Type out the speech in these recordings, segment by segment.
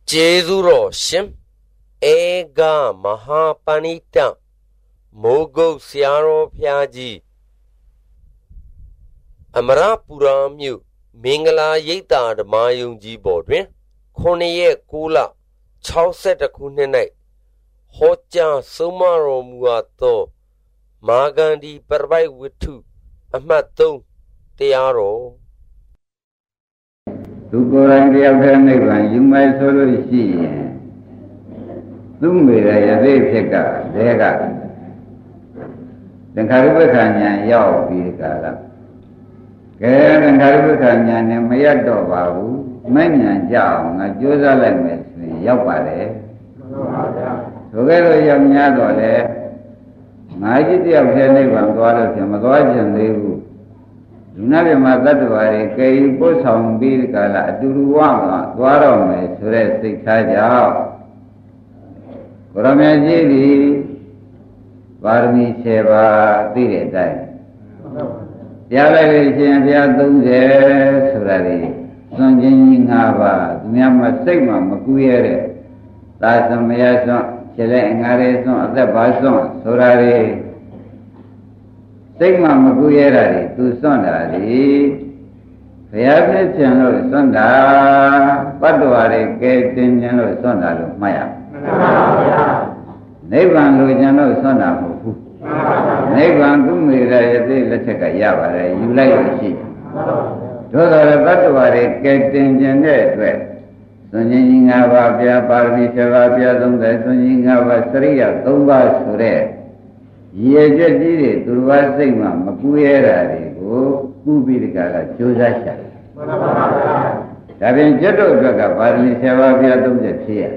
Jezuro Shim Ega Mahapanita Mogo Siaro Piaji Amarapuram Mu Mingala Yeta the Mayunji Bodwin Koneye Kula Chauset a Kunene Hoja Sumaro Muato Magandi Perbai with two Amato Tearo Tu Koran the Afghanistan, you might solo see. Lumira, a day picker, Dega. The Caribbean Yao Picala. Care and Caribbean and Mayado Babu, many and Jao, and Jerusalem, Yapare. Together, young Yadole, Majiti of Genevan, Dwara, Yamaguajan, they Nave Matatuari, Kay Bosam Birkala, Duruama, Dwarame, Sure Sikaja Kuramajiri Varmi Seva Dire Dai Yala Viadunze Surari, Sanjin Hava, Miama Sigma, Makuere, Lasam Yason, Chile and Areson, the Bason, Surari. Sigma Maguyeri, tu Sondari, Fayabne Channel Sonda, Paduari, Gatin General Sonda, Maya. Nevan Lujano Sonda, Nevan Gumira, let's take a Yava, you like to see. Those are the Paduari, Gatin General, Sunning Avapia, Parvisavapia, Sunning Avastria, Tumba Sure. Ye jadi turba sigma makuera ko kubirikala josasha. Tapi jodoh juga parli sewa biar tu jadi.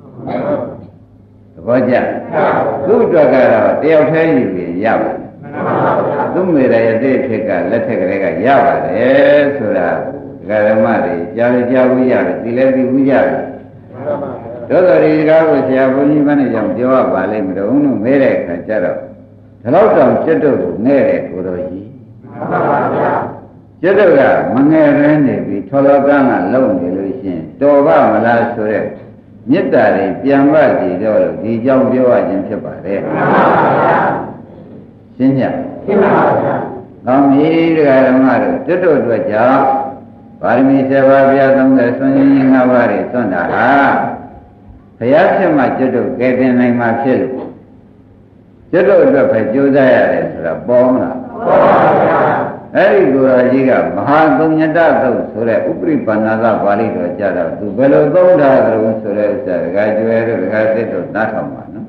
Baca, tu juga tiap hari ni ya. Tu mera jadi cekak, lecek mereka ya ber. Surah garamari, jauh jauh ya, tidak dibuat. Jadi kalau siapa ni mana jam jawab balik mereka mereka cara. Kalau dalam cedera nere kuroji, cedera mengeran ni, kalau kan lawan elusin, doa malas sore, nyatari piamba di dulu di jauh jauh aja cepare. Siapa? Kami sekarang ada cedera dua jam, parmi sebab dia tunggu sunyi ngawari sonda. Saya cuma cedera kerana naik masuk. Jodoh itu perjudian sudah bohong lah. Hari guru juga mahagunya dah tu surat upri panada balik tu cara tu belum tahu dah terus surat gajuer tu nak mana.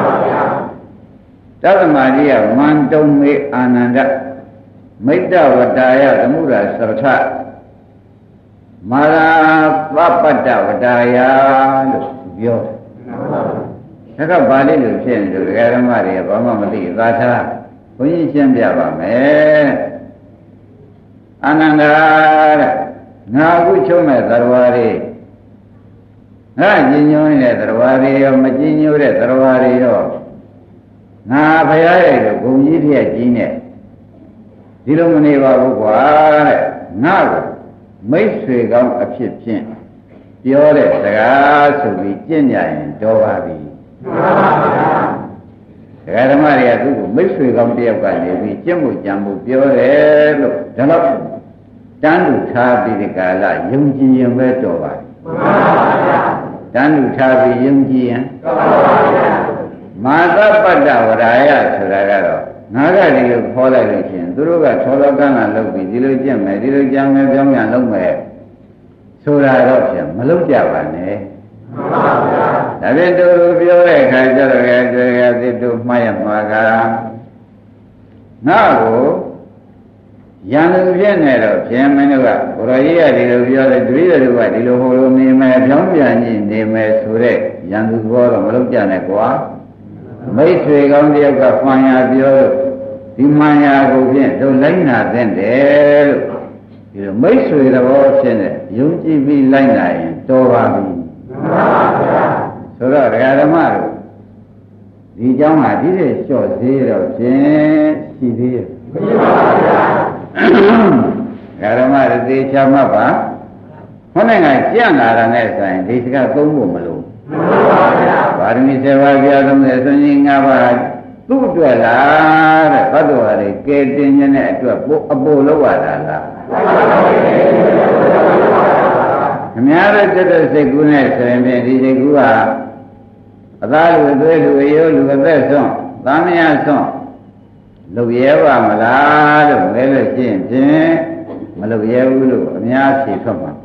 Dalam dia mantung ananda, mereka wadaya temura serta malah apa dah wadaya biar. Kalau balik tu sih, tu kerana mari apa mesti kata, punya siapa Ananda, ngaku cuma terwari, jinjau ni terwari, macam ni terwari, apa itu, kunci dia jinne, di luar ni baru kuat, ngaku, mesti kau apsipin, biar segala subi jinjai doabi. Sekarang hari itu, mesti kamu tiap kali jambu biar dalam tandu sapi dikala yungji yang berdoa. Tandu sapi yungji yang. Masa pada raya saudara, naga dia pola lecin, dulu kan pola kan lalu dilu jam yang lalu saudara siapa malu siapa ni. Tapi tu biar kerja itu maya makan. Nahu, yang lebih ni lo, siapa ni lo? Orang ia di lo biar diri lo buat, di lo hulu ni macam biar ni macam surat, yang tu buat malu jangan kuat. Macam kau dia kau maya biar, di maya kau biar, tu lain ada dendel. Itu macam itu bawa sini, yang cibi lain lain, torabi. Surah Al-Qamar di jauh ada di syurga si dia. Al-Qamar di siapa? ဟောနိုင်ကကြံ့လာတာနဲ့ဆိုရင်ဒီစကားသုံးဖို့မလိုပါရမီ7ပါးပြာသုံးတဲ့ဆွန်ကြီး5ပါးသူ့အတွက်လားတဲ့ဘတ်တော်ဟာတွေကဲတင်ခြင်းနဲ့အတွက်အပို့လောက်ရတာလားခမည်းတော်တက်တဲ့စိတ်ကူးနဲ့ဆိုရင်ဒီစိတ်ကူးကအသားလူအသွေးလူအယိုးလူအသက်ဆုံးသားမယားဆုံးလုပ်ရဲပါမလားလို့လဲလို့ရှိရင်ဖြင့်မလုပ်ရဲဘူးလို့အများဖြေထွက်မှာ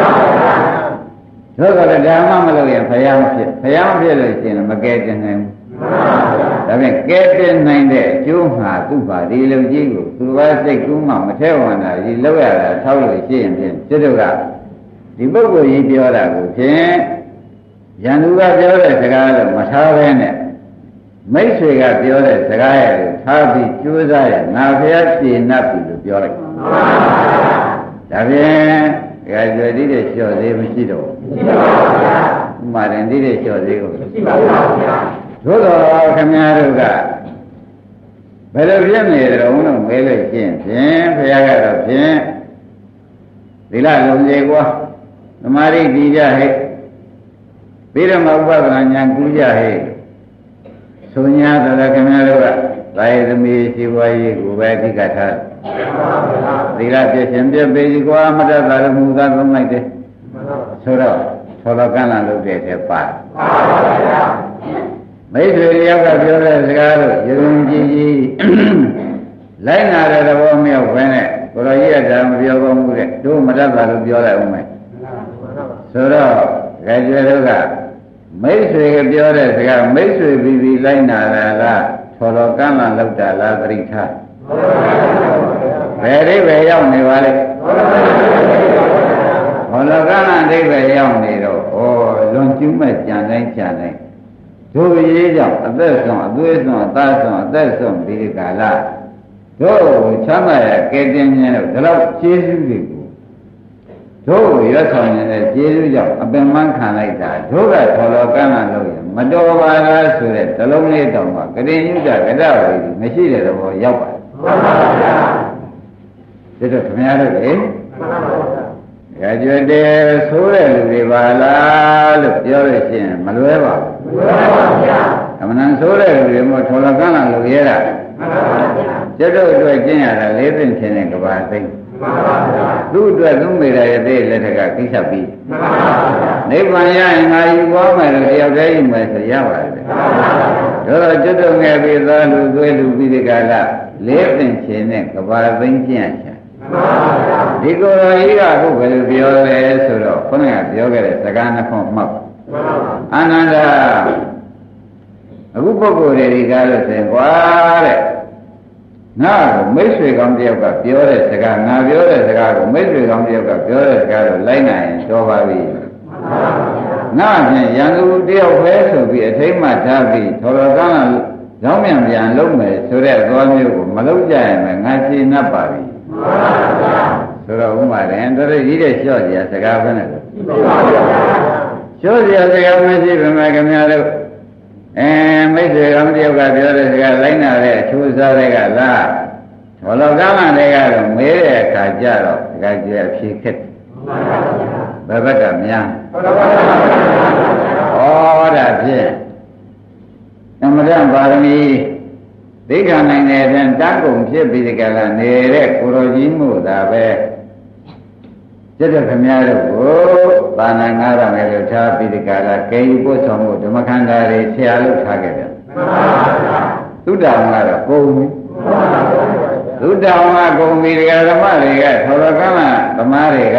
တို့ကလည်းဓမ္မမလုပ်ရင်ဖယားမဖြစ်လို့ရှိရင်မကဲတင်နိုင်ဘူးဒါဖြင့်ကဲတင်နိုင်တဲ့အကျိုးမှာသူ့ပါဒီလူကြီးကိုသူကစိတ်ကူးမှမထဲဝင်တာဒီလောက်ရတာထောက်လို့ရှိရင်ဖြင့်ကျွတ်တို့ကဒီပုဂ္ဂိုလ်ကြီးပြောတာကိုဖြင့်ရန်သူကပြောတဲ့စကားတော့မထားဘဲနဲ့မိတ်ဆွေကပြောတဲ့စကားရဲ့ကိုထားပြီးကြိုးစားရငါဖျားပြည့်နှပ်ပြီလို့ပြောလိုက်ဒါဖြင့်ဒါကြွယ်တိတဲ့လျှော့သေးမရှိတော့မရှိပါဘူးဗျာဥမာရင်တိတဲ့လျှော့သေးကိုမရှိပါဘူးဗျာသို့တော်ခင်ဗျားတို့ကဘယ်လိုဖြစ်နေကြတော့လို့မဲလို့ရှင်းဖြင့်ဘုရားကတော့ဖြင့်သီလလုံးစေကွာသမာဓိတည်ကြဟဲ့ပြီးတော့မှဥပဒနာဉာဏ်ကူးကြဟဲ့ဆိုညာတော်ခင်ဗျားတို့ကသာယသမီးရှိပွားရေးကိုပဲအဓိကထားသီလပြည့်ရှင်ပြည့်ပေကြီးကွာမတတ်တာလည်းမူသားသုံးလိုက်တယ်ဆိုတော့ထော်တော်ကန့်လာလို့တဲ့တဲ့ပါမိတ်ဆွေတယောက်ကပြောတဲ့စကားလို့ယုံကြည်ကြီးလိုက်နာတဲ့သဘောမြောက်ပဲနဲ့ကိုရောကြီးကဒါမပြောကောင်းဘူးတဲ့တို့မတတ်တာလို့ပြောလိုက်အောင်မယ်ဆိုတော့ကြွယ်တို့ကမိတ်ဆွေကပြောတဲ့စကားမိတ်ဆွေပြီးလိုက်နာတာလားထော်တော်ကန့်လာလောက်တာလားသတိထားဘယ်အိဗယ်ရောက်နေပါလဲဘောလကနာအိဗယ်ရောက်နေတော့ဩလွန်ကျူးမဲ့ကြံတိုင်းတို့ရေးကြောင့်အသက်ဆုံးအသွေးဆုံးအသားဆုံးအသက်ဆုံးဒီကာလတို့ချမ်းသာရကဲတင်ခြင်းတို့ဒီလောက်ကျေးဇူးတွေကိုတို့ရွတ်ဆောင်နေတဲ့ကျေးဇူးကြောင့်အပင်ပန်းခံလိုက်တာတို့ကထော်တော်ကန်းလာလို့ရမတော်ပါလားဆိုတဲ့တလုံးလေးတောင်မှကရင်ညုတကဒဝေဒီမရှိတဲ့ဘောရောက်ပါတယ်မှန်ပါဗျာဒါတော့ခင်ဗျားတို့လေကြွယ်တယ်ဆိုတဲ့လူတွေပါလားလို့ပြောလို့ရှိရင်မလွဲပါဘူးမလွဲပါဗျာအမှန်တန်ဆိုတဲ့လူတွေမို့ထော်လကန်းလာလို့ရဲတာမှန်ပါဗျာကျွတ်တို့အတွက်ကျင့်ရတာလေးသိမ့်ခြင်းနဲ့ကဘာသိမ့်မှန်ပါဗျာသူ့အတွက်သူ့မိသားရဲ့တဲ့လက်ထက်ကကိစ္စပြီးမှန်ပါဗျာနိဗ္ဗာန်ရရင်ငါယူသွားမယ်လို့တယောက်တည်းယူမယ်ဆိုရပါတယ်မှန်ပါဗျာတို့တော့ကျွတ်တို့ငယ်ပြီးသားလူသွေးလူပြီးဒီကလာလေးသိမ့်ခြင်းနဲ့ကဘာသိမ့်ကျင့်ရဒီကိုယ်တော်ကြီးကအခုဘယ်လိုပြောလဲဆိုတော့ခုနကပြောခဲ့တဲ့စကားနှစ်ခုမှတ်အာနန္ဒာအခုပုဂ္ဂိုလ်တွေကလို့ဆိုရင်ကွာတဲ့ငါ့ကိုမိတ်ဆွေကောင်းတယောက်ကပြောတဲ့စကားငါပြောတဲ့စကားကိုမိတ်ဆွေကောင်းတယောက်ကပြောတဲ့စကားကိုလိုက်နိုင်ရင်တော်ပါပြီငါဖြင့်ရန်သူတယောက်ပဲဆိုပြီးအထိမ့်မှထားပြီးထော်တော်ကန်းလာကြောင်းမြန်ပြန်လုပ်မယ်ဆိုတဲ့သွားမျိုးကိုမလုပ်ကြရင်ငါရှင်း납ပါပြီဆိုတော့ဥမာတယ်တော်တော်ကြီးတဲ့လျှော့စရာစကားပဲနဲ့လျှော့စရာစကားမရှိဘယ်မှာခင်ဗျားတို့မိတ်ဆွေကောင်းတယောက်ကပြောတဲ့စကားလိုက်နာတဲ့အချိုးစားတွေကလားဘောလောကမှတွေကတော့မေးတဲ့အခါကျတော့ဒီကကျအဖြေခက်ဘယ်ဘက်ကများဩဒါဖြင့်အမရပါရမီသိက္ခာနိုင်တဲ့ဖြင့်တန်းကုန်ဖြစ်ပြီးဒီကလာနေတဲ့ကိုရောကြီးမှုသာပဲကျတဲ့ခမည်းတော်ကိုသာနာငါရမယ်လို့ထားပြီးဒီကလာကေယူပို့ဆောင်မှုဓမ္မခန္ဓာတွေဆရာလို့ထားခဲ့တယ်မှန်ပါဗျာသုတ္တံကတော့ကုန်ပြီသုတ္တံကကုန်ပြီဒီကဓမ္မတွေကထောရကမ္မဓမ္မတွေက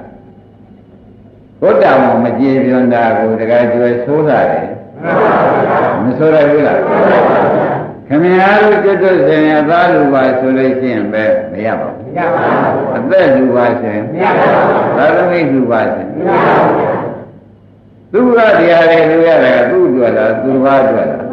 ဘုဒ္ဓံမကြည်ပြွန်တာကိုတကယ်ကျွယ်ဆိုးတာတယ်မဆိုးရဘူးလားခင်ဗျားတို့ကျွတ်တွစင်အသားလူပါဆိုလို့ရှိရင်ပဲမရပါဘူးမရပါဘူးအသက်လူပါဆိုရင်မရပါဘူးသာသမီလူပါဆိုရင်မရပါဘူးသူကတရားတွေလူရတယ်သူ့အတွက်လားသူတစ်ပါးအတွက်လား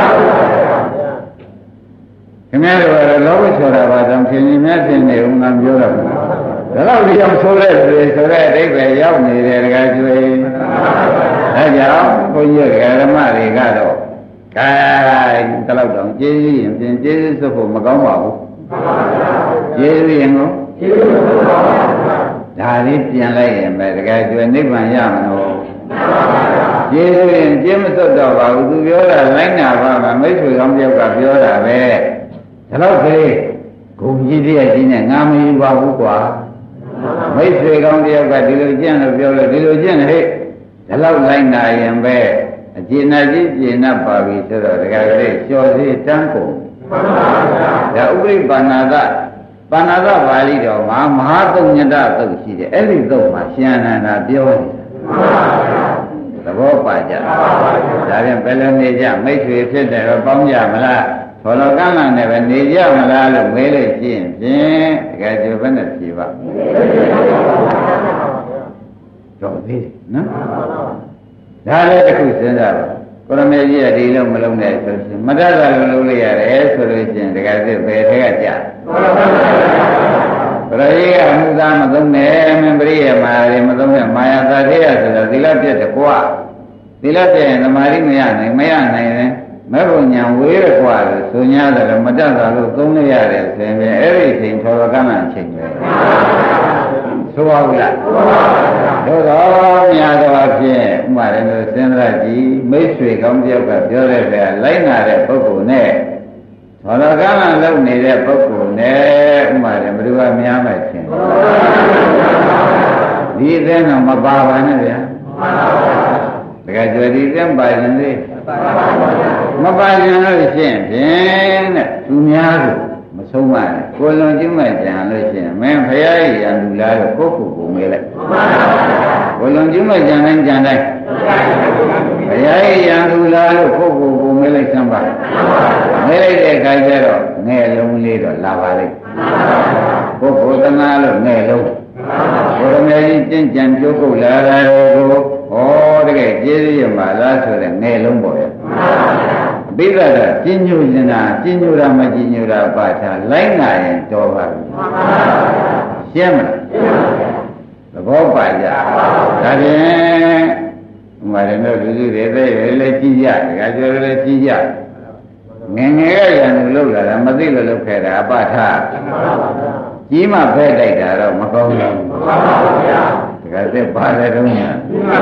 ခင်ဗျားတို့ကတော့လောဘဆိုတာပါတော့ဖြင်းနေမြတ်ဖြင်းနေဦးငါပြောတော့ဒါတော့ဒီအောင်ဆိုတဲ့လူတွေဆိုတဲ့အဓိပ္ပာယ်ရောက်နေတယ်တကယ်ကျွေးဒါကြောင့်ဘုန်းကြီးဓမ္မတွေကတော့ကဲတလောက်တော့ကျေးဇူးရင်ပြင်ကျေးဇူးစွဖို့မကောင်းပါဘူးကျေးဇူးရင်ကိုကျေးဇူးစွပါဘူးဒါလေးပြင်လိုက်ရင်ပဲတကယ်ကျွနိဗ္ဗာန်ရမလို့ကျေးဇူးရင်ကျေးမစွတ်တော့ပါဘူးသူပြောတာလိုက်နာပါမယ်မိတ်ဆွေကောင်းတယောက်ကပြောတာပဲဒါတော့ကလေးဂုံကြီးတည်းကြီးနဲ့ငါမယူပါဘူးကွာမိတ်ဆွေကောင်းတယောက်ကဒီလိုကျင့်လို့ပြောလို့ဒီလိုကျင့်ဟဲ့ဒါတော့လိုက်နာရင်ပဲအကျဉ်းနဲ့ကြီးကျဉ်းပါပြီဆိုတော့တကယ်လေးလျှော်စေတန်းကုန်ဒါဥပရိပါဏာသပါဏာသပါဠိတော်မှာမဟာသုညတသုတ်ရှိတယ်အဲ့ဒီသုတ်မှာရှင်အနန္ဒာပြောနေတာသဘောပါကြဒါပြန်ဘယ်လိုနေကြမိတ်ဆွေဖြစ်တယ်တော့ပေါင်းကြမလားဘောလောကလန်နဲ့ပဲနေကြမလားလို့မေးလို့ရှိရင်ဖြင့်တကယ်ကျဘယ်နဲ့ဖြေပါတော့သေးတယ်နော်ဒါလည်းတစ်ခုစဉ်းစားပါကိုရမေကြီးကဒီလိုမလုံးနဲ့ဆိုရှင်မတတ်တာလိုလုပ်လိုက်ရတယ်ဆိုလို့ရှိရင်တကယ်စစ်ပဲထဲကကြာပရိယေအမှုသားမသုံးနဲ့မင်းပရိယေမာရီမသုံးနဲ့မာယာသာထေရဆိုတော့သီလပြည့်တယ်ကွာသီလပြည့်ရင်သမာဓိမရနိုင်ရင်မဲ့ဘုံညာဝေးရကွာလို့ဆို냐တယ်မတတ်တာလို့သုံးလိုက်ရတယ်ဆိုရင်အဲ့ဒီအချိန်ထောရကမှအချိန်ပဲဆိုပါဘူးလားတို့တော့များတော့ဖြင့်ဥမာလည်းစဉ်းစားကြည့်မိတ်ဆွေကောင်းတယောက်ကပြောတဲ့ကလိုက်နာတဲ့ပုဂ္ဂိုလ်နဲ့ဘောရကမှလုပ်နေတဲ့ပုဂ္ဂိုလ်နဲ့ဥမာလည်းဘယ်သူကများမှချင်းဒီအသင်းတော့မပါပါနဲ့ဗျာတကယ်ကြွယ်ဒီအသင်းပါရင်လေမပါရင်လို့ရှိရင်ဖြင့်တဲ့သူများကိုမဆုံးမနဲ့ကိုလွန်ကျူးမဲ့ကြံလို့ရှိရင်မင်းဖရာကြီးရန်သူလားလို့ကိုယ့်ကိုယ်မေးလိုက်ကိုလွန်ကျူးမဲ့ကြံတိုင်းကြံတိုင်းဖရာကြီးရန်သူလားလို့ကိုယ့်ကိုယ်မေးလိုက်စမ်းပါမေးလိုက်တဲ့အခါကျတော့ငဲ့လုံးလေးတော့လာပါလိမ့်ကိုယ်သနာလို့ငဲ့လုံးဘုရားမြတ်ကြီးကျင့်ကြံကြိုးကုတ်လာတာကိုဩတကယ်ကျေးဇူးရမှာလားဆိုတဲ့ငဲ့လုံးပေါ့ရဲ့ပိဋကတာကျဉ်းညူနေတာကျဉ်းညူတာမကျဉ်းညူတာပါထားလိုက်နာရင်တော်ပါပြီရှင်းမလားသဘောပါကြဒါဖြင့်ဥမာရမျိုးလူစုတွေတဲ့လည်းကြည့်ကြတခါကျော်လည်းကြည့်ကြငယ်ငယ်ကရန်သူလောက်လာတာမသိလို့လောက်ခဲ့တာအပထားကြီးမှဖဲတိုက်တာတော့မကောင်းဘူးမှန်ပါဗျာတခါသက်ပါတယ်တော့ညာ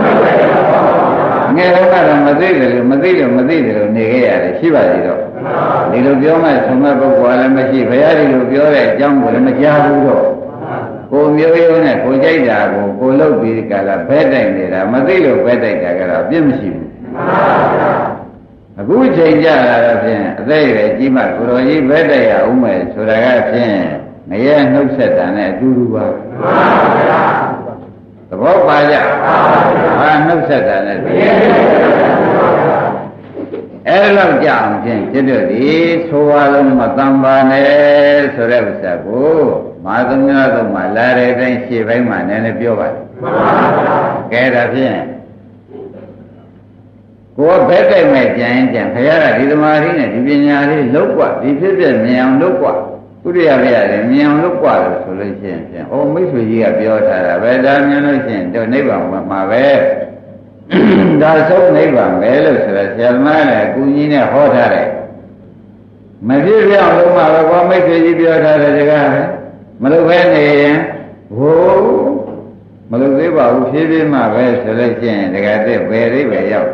ငယ်တော့ကတော့မသိတယ်လို့နေခဲ့ရတယ်ရှိပါသေးတော့ဒီလိုပြောမှဆုံးမဲ့ပုဂ္ဂိုလ်လည်းမရှိဘုရားဒီလိုပြောတဲ့အကြောင်းကိုလည်းမကြားဘူးတော့ကိုမျိုးရိုးနဲ့ကိုကြိုက်တာကိုလုပ်ပြီးကြလားဖဲတိုက်နေတာမသိလို့ဖဲတိုက်တာကတော့အပြစ်မရှိဘူးအခုချိန်ကြလာတော့ဖြင့်အသက်အရွယ်ကြီးမှကိုတော်ကြီးဖဲတိုက်ရအောင်မယ်ဆိုတာကဖြင့်ငရဲနှုတ်ဆက်တာနဲ့အတူတူပါသဘောပါကြဘာနှုတ်ဆက်တာနဲ့အဲ့လောက်ကြအောင်ဖြင့်ကျွတ်ဒီဆိုပါလုံးမတန်ပါနဲ့ဆိုတဲ့ဥစ္စာကိုမာသမဏတို့မှလာတဲ့အတိုင်းရှေ့ပိုင်းမှာနည်းနည်းပြောပါတယ်ကဲဒါဖြင့်ကိုယ်ဘက်တိုက်မဲ့ကြံဘုရားကဒီသမာဓိနဲ့ဒီပညာလေးလုတ်กว่าဒီဖြစ်ဖြစ်မြင်အောင်လုတ်กว่าဥရိယပြရတယ်မြင်အောင်လုတ်กว่าလို့ဆိုလို့ရှိရင်ဖြင့်ဩမိတ်ဆွေကြီးကပြောထားတာပဲဒါမြင်လို့ရှိရင်တော့နိဗ္ဗာန်မှာပဲဒါဆုံးနိဗ္ဗာန်ပဲလို့ဆိုတော့ဆရာသမားလည်းအကူကြီးနဲ့ဟောထားတယ်မဖြစ်ပြအောင်လုံးမှာပဲဘောမိတ်ဆွေကြီးပြောထားတယ်တကားပဲမလုပ်ဘဲနေရင်ဟိုမလုပ်သေးပါဘူးဖြည်းဖြည်းမှပဲဆိုလို့ရှိရင်တကားတဲ့ဘယ်လေးပဲရောက်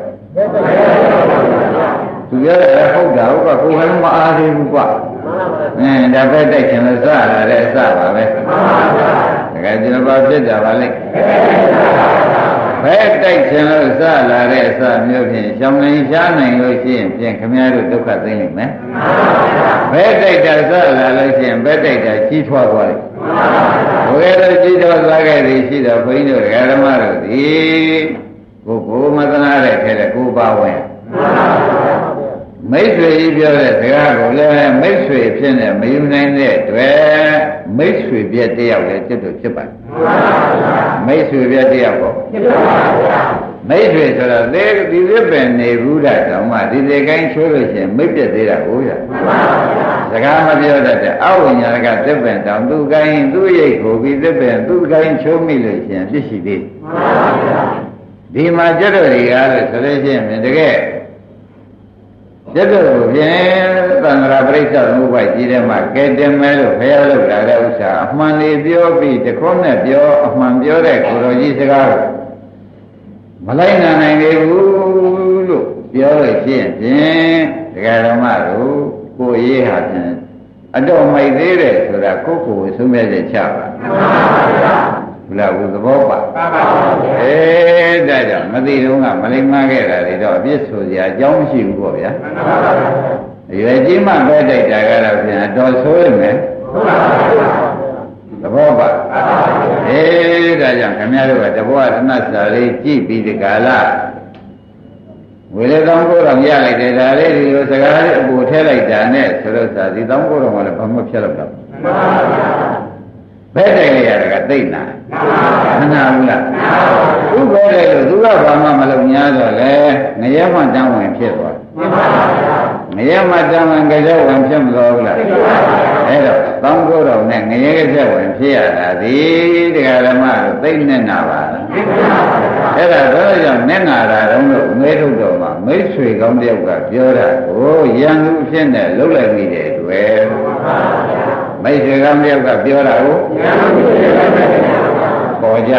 သူပြောတယ်ဟုတ်တာဟုတ်ကကိုယ်လည်းမအားသေးဘူးကွာဒါပဲတိုက်ချင်လို့စလာတဲ့အစပါပဲတကယ်ကျွန်တော်ဖြစ်တာပါလေဘယ်တိုက်ချင်လို့စလာတဲ့အစမျိုးဖြင့်ရှောင်းနိုင်ရှားနိုင်လို့ရှိရင်ဖြင့်ခမည်းတော်ဒုက္ခသိနေမယ်ဘယ်တိုက်တာစလာလို့ရှိရင်ဘယ်တိုက်တာကြီးထွားသွားတယ်ဘယ်လိုကြီးထွားသွားခဲ့သည်ရှိတော့ဘုန်းကြီးတို့ဓမ္မတို့ဒီကိုမသနာတဲ့ခဲတဲ့ကိုပါဝင်မိတ်ဆွေကြီးပြောတဲ့စကားကိုလည်းမိတ်ဆွေဖြစ်နေမယူနိုင်တဲ့အတွက်မိတ်ဆွေပြက်တယောက်လည်းကျွတ်တို့ဖြစ်ပါတယ်မိတ်ဆွေပြက်တယောက်ပေါ့မိတ်ဆွေဆိုတော့ဒီသစ်ပင်နေဘူးတာတောင်မှဒီစေကိုင်းချိုးလို့ရှိရင်မိတ်ပြက်သေးတာကိုရစကားမပြောတတ်တဲ့အဝိညာဏကသစ်ပင်တောင်သူကိုင်းသူ့ရိတ်ကိုပြီးသစ်ပင်သူ့ကိုင်းချိုးမိလို့ရှိရင်ပြစ်ရှိသေးဒီမှာကျွတ်တို့တွေကလည်းဆိုလို့ရှိရင်တကယ်ကျွတ်တို့ဖြင့်သံဃာပရိစ္ဆေသမုပ္ပါဒ်ကြီးထဲမှာကဲတင်မဲလို့ဘုရားလုပ်လာတဲ့ဥစ္စာအမှန်လေးပြောပြီးတခုနဲ့ပြောအမှန်ပြောတဲ့ကိုတော်ကြီးစကားကိုမလိုက်နိုင်သေးဘူးလို့ပြောလို့ရှိရင်ဖြင့်ဒကာဓမ္မတို့ကိုရေးဟာဖြင့်အတော့မိုက်သေးတယ်ဆိုတာကိုကိုယ်ဆုံးဖြတ်ချက်ချပါဘုရားဘုသဘောပါဒါကြောင့်မသိတော့ကမလိမ္မာခဲ့တာတွေတော့အပြစ်ဆိုစရာအကြောင်းမရှိဘူးပေါ့ဗျာရွယ်ကြီးမှပဲတိုက်တာကတော့ဖြင့်အတော်ဆိုးရမယ်သဘောပါဒါကြောင့်ခင်ဗျားတို့ကတဘောဓနစာလေးကြည့်ပြီးဒီကာလဝေလေတောင်းကိုယ်တော်ရလိုက်တယ်ဒါလေးဒီလိုစကားလေးအပူထဲလိုက်တာနဲ့ဆိုတော့သာဒီတောင်းကိုယ်တော်ကလည်းဘာမှဖြစ်တော့ဘယ်တိုင်ရတာကသိနာမနာဘူးလားသူ့ပဲလေလို့သူကဘာမှမလုပ်냐တော့လေငရဲမှတန်းဝင်ဖြစ်သွားငရဲမှတန်းဝင်ကြောက်ဝင်ဖြစ်မလို့ဘူးလားအဲ့တော့တောင်းကိုယ်တော်နဲ့ငရဲကက်ဝင်ဖြစ်ရတာဒီတရားဓမ္မတို့သိနေနာပါလားအဲ့ဒါတော့ကြောင့်မျက်နာတာတော့လို့ငဲထုတ်တော်မှာမိတ်ဆွေကောင်းတယောက်ကပြောတာကိုရန်သူဖြစ်နေလှုပ်လိုက်မိတယ်တွေ့မိတ်ဆွေကောင်းတယောက်ကပြောတာကိုပေါ်ကြ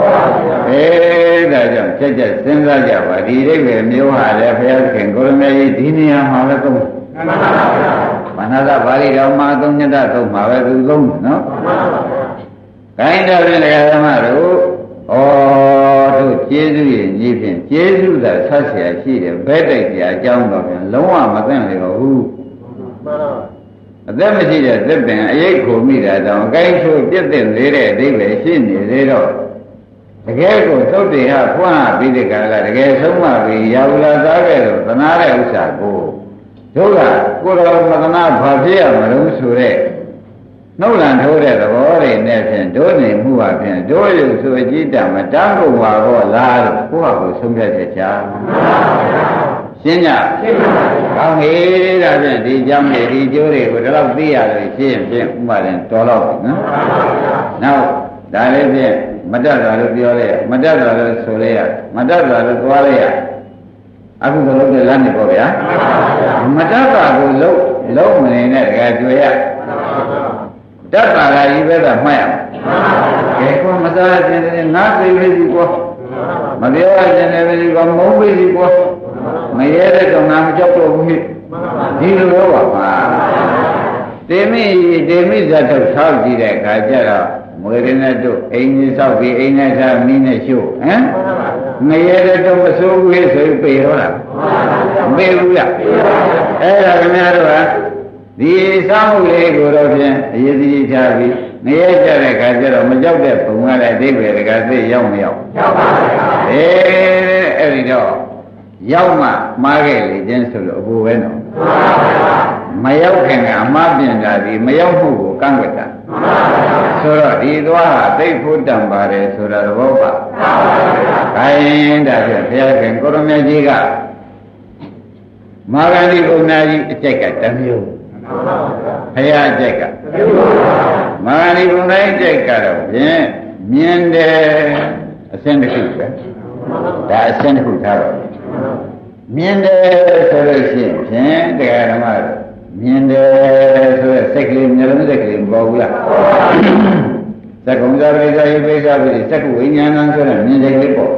ဒါကြောင့်ချက်ချက်စဉ်းစားကြပါဒီအိဗေမျိုးဟာလည်းဘုရားခင်ကိုရမေကြီးဒီနေရာမှာလည်းသုံးမနသပါဠိတော်မှာသုံးညတသုံးမှာပဲသူသုံးနော်ခိုင်းတော်ရင်ဓမ္မတို့တို့ကျေးဇူးရင်ကြီးဖြင့်ကျေးဇူးသာဆက်เสียရှိတယ်ဘဲတိုက်เสียအကြောင်းတော့ပြန်လုံးဝမသိနိုင်ပါဘူးအသက်မရှိတဲ့သစ်ပင်အရိပ်ကိုမိတာတောင်အကိုင်းချိုးပြည့်တဲ့သေးတဲ့အဓိပ္ပာယ်ရှိနေသေးတော့တကယ်ကိုသုတ်တေဟဖွင့်ပြီးတဲ့ကာလတကယ်ဆုံးမပြီးရာဝလာသားခဲ့တော့သနာတဲ့ဥစ္စာကိုတို့ကကိုတော်မသနာဘာဖြစ်ရမလို့ဆိုတဲ့နှုတ်လန်ထိုးတဲ့သဘောတွေနဲ့ဖြင့်တို့နေမှုအပြင်တို့ရုပ်ဆိုအကြည့်တမတန်းကုန်ပါတော့လားလို့ကိုယ့်ဟာကိုဆုံးဖြတ်ချက်ချရှင်းကြကောင်းပြီဒါဖြင့်ဒီကြောင့်ဒီကျိုးတွေကိုဒီလောက်သိရလို့ရှင်းဖြင့်ဥမာရင်တော်တော့ပြီနော်နောက်ဒါလေးဖြင့်မတတ်တာလို့ပြောလိုက်ရမတတ်တာလို့ဆိုလိုက်ရမတတ်တာလို့သွားလိုက်ရအခုတော့လုပ်တဲ့လမ်းနေပေါ့ဗျာမတတ်တာကိုလုံးမနေနဲ့တကယ်တွေ့ရတတ်တာကဤဘက်ကမှတ်ရမယ်ကဲကောမသားခြင်းနဲ့ငါသိပြီကောမပြောခြင်းနဲ့ပြီကောမုန်းပြီကောမရဲတဲ့တော့ငါမကြောက်တော့ဘူးဒီလိုပြောပါမှာတေမိဇတ်ထုတ်ဆောက်ကြည့်တဲ့အခါကျတော့မွေရင်းနဲ့တို့အိမ်ကြီးဆောက်ပြီးအိမ်နဲ့ထားမင်းနဲ့ရှို့ဟမ်မရဲတဲ့တော့မဆိုးဘူးဆိုပြီးပေရောလားမပေဘူးလားအဲ့ဒါခင်ဗျားတို့ကဒီစောင်းလေးကိုတော့ဖြင့်အရေးကြီးချပြီးငရဲကြတဲ့ခါကျတော့မကြောက်တဲ့ဘုံကလည်းအသေးပဲတကယ်သိရောက်မရောက်ရောက်ပါဘူးအဲ့ဒီတော့ရောက်မှမှားခဲ့လေခြင်းဆိုလို့အဘူပဲနော်မရောက်ခင်ကအမှားပြင်တာဒီမရောက်မှုကိုကန့်ကွက်တာဆိုတော့ဒီသွားဟာသိဖို့တန်ပါတယ်ဆိုတာသဘောပါခိုင်းတာဖြင့်ဘုရားခင်ကိုရမကြီးကမာဂန္ဒီဘုရားကြီးအကျက်ကတမျိုးဘုရားအကျက်ကမာဂန္ဒီဘုရားအကျက်ကတော့ဖြင့်မြင်တယ်အစင်းတစ်ခုပဲဒါအစင်းတစ်ခုထားတော့မြင်တယ်ဆိုလို့ရှိရင်ဖြင့်တရားဓမ္မမြင်တယ်ဆိုတဲ့စိတ်ကလေးမျိုးလုံးစိတ်ကလေးမပေါ်ဘူးလားသက္ကုံဇာပိဇာယိပိဇာပိသက္ကုဝိညာဏံဆိုတဲ့မြင်စိတ်လေးပေါ့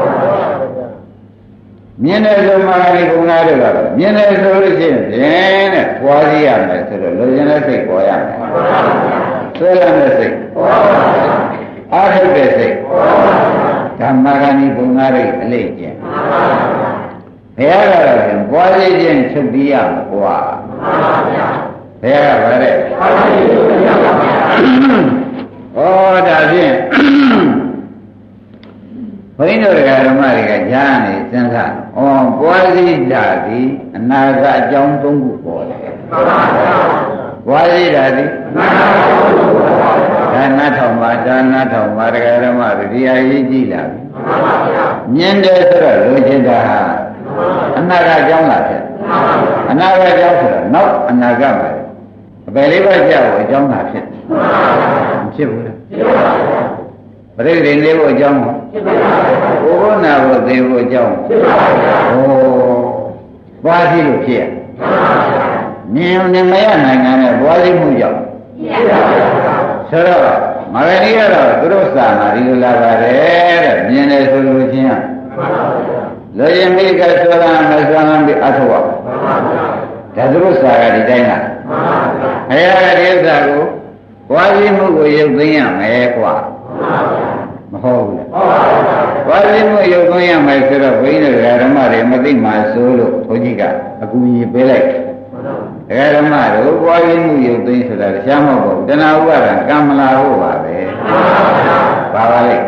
မြင်တယ်ဆိုမှလည်းဘုရားတို့ကမြင်တယ်ဆိုလို့ရှိရင်ဖြင့်တဲ့ပွားစီရမယ်ဆိုတော့လိုချင်တဲ့စိတ်ပေါ်ရမယ်ဆွဲလမ်းတဲ့စိတ်အားထုတ်တဲ့စိတ်ဓမ္မဂဏီဘုရားတို့အလေးကျင့်ဘုရားကတော့ပွားစီခြင်းချုပ်ပြီးရမှာကွာဘုရားကဗါတဲ့ဒါဖြင့်ဘုန်းကြီးတို့ဓမ္မတွေကကြားနေစဉ်းစားပွားစီတာဒီအနာကအကြောင်း၃ခုပေါ်တယ်ပွားစီတာဒီဒါနာထောင်ပါဒါနာထောင်ပါဓမ္မတွေဒီအရေးကြီးလာပြီမြင်တယ်ဆိုတော့လိုချင်တာဟာအနာကအကြောင်းလားဖြစ်အနာကအကြောင်းဆိုတော့နောက်အနာကမှာအပယ်လေးပါးကြောက်အကြောင်းလားဖြစ်မဖြစ်ဘူးလားဖြစ်ပါဘူးပရိသေလေးဖို့အကြောင်းဖြစ်ပါဘူးဘုရားနာဖို့သေဖို့အကြောင်းဖြစ်ပါဘူးဘာဖြစ်လို့ဖြစ်ရမြင်နေမရနိုင်ငံနဲ့ဘွားလေးမှုကြောင့်ဆိုတော့မဂ္ဂဏီကတော့သူတို့စာမှာဒီလိုလာပါတယ်တဲ့မြင်တယ်ဆိုလို့ချင်းလူရင်မိကဆိုတာမဆွမ်းပြီးအထောက်ဒါသူတို့စာကဒီတိုင်းလားဘုရားကဒီဥစ္စာကိုဘွားလေးမှုကိုရုပ်သိမ်းရမယ်ကွာမဟုတ်ဘူးဘွားလေးမှုရုပ်သိမ်းရမယ်ဆိုတော့ဘုန်းကြီးတို့ဓမ္မတွေမသိမှဆိုလို့ဘုန်းကြီးကအကူအညီပေးလိုက်ဓမ္မတို့ဘွားလေးမှုရုပ်သိမ်းဆိုတာရှားမဟုတ်ဘူးတဏှာဥပါဒံကံမလာဟုတ်ပါပဲပါပါလေ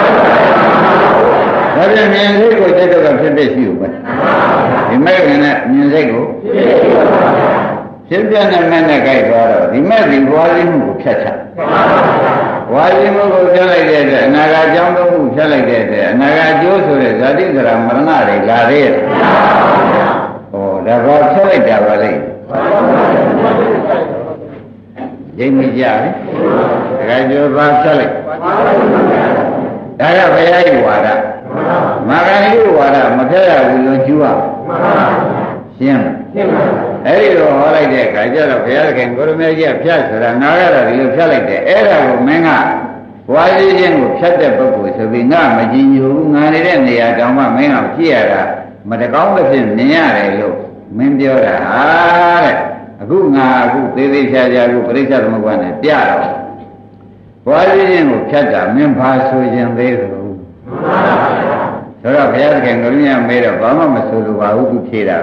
ဒါပြန်မြင်စိတ်ကိုစိတ်တော့ဖြစ်ဖြစ်ရှိဦးပဲဒီမဲ့ကနဲ့မြင်စိတ်ကိုဖြစ်ပြတဲ့မဲ့နဲ့ကြိုက်သွားတော့ဒီမဲ့ဒီဘွားလေးမှုကိုဖြတ်ချဘွားလေးမှုကိုဖြတ်လိုက်တဲ့အတွက်အနာဂတ်ကြောင်းသုံးမှုဖြတ်လိုက်တဲ့အတွက်အနာဂတ်အကျိုးဆိုတဲ့ဇာတိဇရာမရဏတွေလာသေးရဲ့ဟောဒါဘာဖြတ်လိုက်တာပါလေရိပ်မိကြလေဒါကြိုးဘာဖြတ်လိုက်ဒါကဘုရားရဲ့ဝါဒမာဂဏီဝါဒမဖြတ်ရဘူးလို့ကျူးရရှင်းအဲ့ဒီလိုဟောလိုက်တဲ့အခါကျတော့ဘုရားခင်ကိုရမေကြီးကဖြတ်ဆိုတာငါကတော့ဒီလိုဖြတ်လိုက်တယ်အဲ့ဒါကိုမင်းကဘွားလေးချင်းကိုဖြတ်တဲ့ပုဂ္ဂိုလ်ဆိုပြီးငါမကြည်ညိုဘူးငါနေတဲ့နေရာတောင်မှမင်းကကြည့်ရတာမတကောင်းမဖြစ်မြင်ရတယ်လို့မင်းပြောတာဟာတဲ့အခုငါအခုသေးသေးဖြားဖြားအခုပြိဿသမုပ္ပါဒ်နဲ့ပြတော့ဘွားလေးချင်းကိုဖြတ်တာမင်းဘာဆိုခြင်းသေးသလဲဆိုတော့ဘုရားခင်ကိုမြင်မေးတော့ဘာမှမဆိုလိုပါဘူးသူဖြေတာ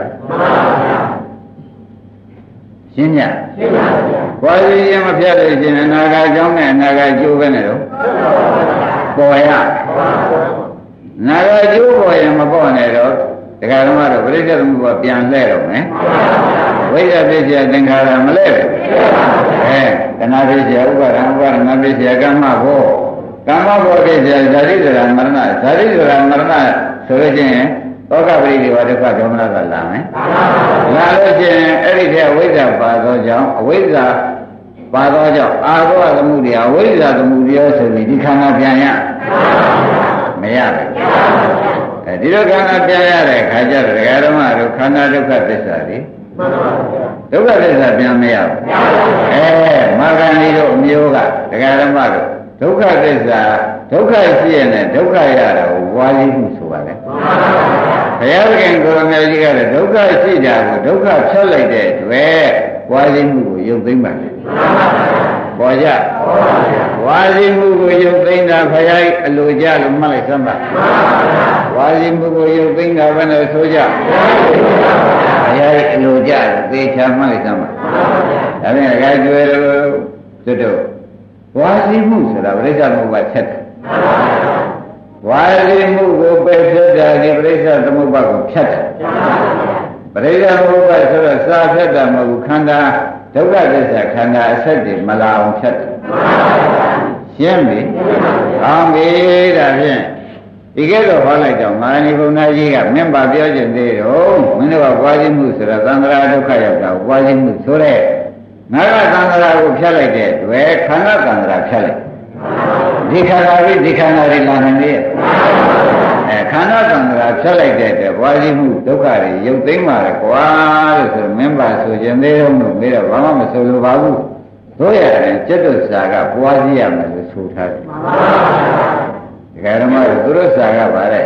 ရှင်းညဘွားလေးချင်းမဖြတ်လို့ရှင်အနာဂတ်အကြောင်းနဲ့အနာဂတ်အကျိုးပဲနဲ့တော့ပေါ်ရနာဂတ်အကျိုးပေါ်ရင်မပေါ်နဲ့တော့ဒကာဓမ္မတော့ပြိဿသမုပ္ပါဒ်ပြန်လှဲ့တော့မယ်ဝိဇ္ဇာဖြစ်เสียသင်္ခါရမလဲပဲတဏှာဖြစ်เสียဥပါဒံဥပါဒနာဖြစ်เสียကမ္မဘောကမ္မဘောဖြစ်เสียဇာတိဇရာမရဏဇာတိဇရာမရဏဆိုလို့ချင်းသောကပရိဒီဝဒုက္ခဒေါမနကလာမယ်လာလို့ချင်းအဲ့ဒီထဲဝိဇ္ဇာပါသောကြောင့်အဝိဇ္ဇာပါသောကြောင့်အာသောသမှုတရားဝိဇ္ဇာသမှုတရားဆိုပြီးဒီခန္ဓာပြန်ရမရဘူးဒီလိုခန္ဓာပြန်ရတဲ့ခါကျတော့ဒကာဓမ္မတို့ခန္ဓာဒုက္ခသစ္စာတွေဒုက္ခသစ္စာပြန်မရဘူးမာဂဏီတို့အမျိုးကဒကာဓမ္မတို့ဒုက္ခသစ္စာဒုက္ခရှိရတဲ့ဒုက္ခရတာကိုဝါးလေးမှုဆိုပါတယ်ဘုရားခင်ကိုရမေကြီးကလည်းဒုက္ခရှိတာကိုဒုက္ခဖြတ်လိုက်တဲ့အတွက်ဝါးလေးမှုကိုရုပ်သိမ်းပါတယ်ပေါ်ကြဝါးလေးမှုကိုရုပ်သိမ်းတာဘုရားအလိုကြလို့မှတ်လိုက်စမ်းပါဝါးလေးမှုကိုရုပ်သိမ်းတာဘယ်နဲ့ဆိုကြဘုရားအလိုကြသေချာမှတ်လိုက်စမ်းပါဒါဖြင့်အကြွယ်တို့ဝါးလေးမှုဆိုတာပြိဿသမုပ္ပါဒ်ဆက်တယ်ဝါးလေးမှုကိုပယ်ဖြစ်တာဒီပြိဿသမုပ္ပါဒ်ကိုဖြတ်တယ်ပြိဿသမုပ္ပါဒ်ဆိုတော့စာဖြတ်တာမဟုတ်ဘူးခန္ဓာဒုက္ခသစ္စာခန္ဓာအဆက်တွေမလာအောင်ဖြတ်တယ်ရှင်းပြီကောင်းပြီဒါဖြင့်ဒီကဲတော့ဟောလိုက်တော့မာနိဘုံနာကြီးကမင်းပါပြောခြင်းသေးတော့မင်းတို့ကပွားခြင်းမှုဆိုတာသံဃာဒုက္ခရောက်တာပွားခြင်းမှုဆိုတဲ့ငါကသံဃာကိုဖြတ်လိုက်တဲ့တွေ့ခန္ဓာသံဃာဖြတ်လိုက်ဒီခန္ဓာပြီးဒီခန္ဓာတွေလာနေတယ်ခန္ဓာသံဃာဖြတ်လိုက်တဲ့အတွက်ပွားခြင်းမှုဒုက္ခတွေရုပ်သိမ်းပါလေကွာလို့ဆိုမင်းပါဆိုခြင်းသေးတော့လို့မေးတော့ဘာမှမဆိုလိုပါဘူးတို့ရတယ်จิตတုစာကပွားကြည့်ရမယ်လို့ဆိုထားတယ်ဒကာဓမ္မတို့သူတို့စာကပါတဲ့ဒ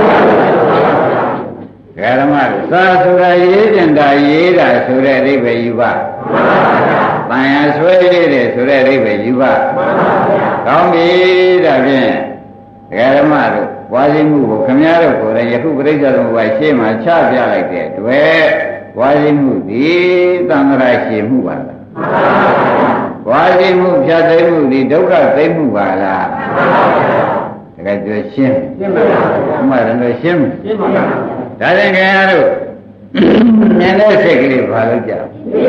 ကာဓမ္မတို့စာဆိုတာရေးကျင်တာရေးတာဆိုတဲ့အဓိပ္ပာယ်ယူပါတန်ရဆွဲရတဲ့ဆိုတဲ့အဓိပ္ပာယ်ယူပါကောင်းပြီဒါဖြင့်ဒကာဓမ္မတို့ဝါစီမှုကိုခမည်းတော်ကိုယ်တိုင်ယခုပြိဿသမုပ္ပါဒ်ရှေ့မှာချပြလိုက်တဲ့တွေ့ဝါစီမှုဒီသံဃာရှေ့မှုပါလားဝါစီမှုဖြတ်သိမ်းမှုဒီဒုက္ခသိမ်းမှုပါလားတကယ်ကြွရှင်းပါဘူးမှန်တယ်ရှင်းပါဒါရင်ခင်ဗျားတို့မြင်တဲ့စိတ်ကလေးဘာလို့ကြ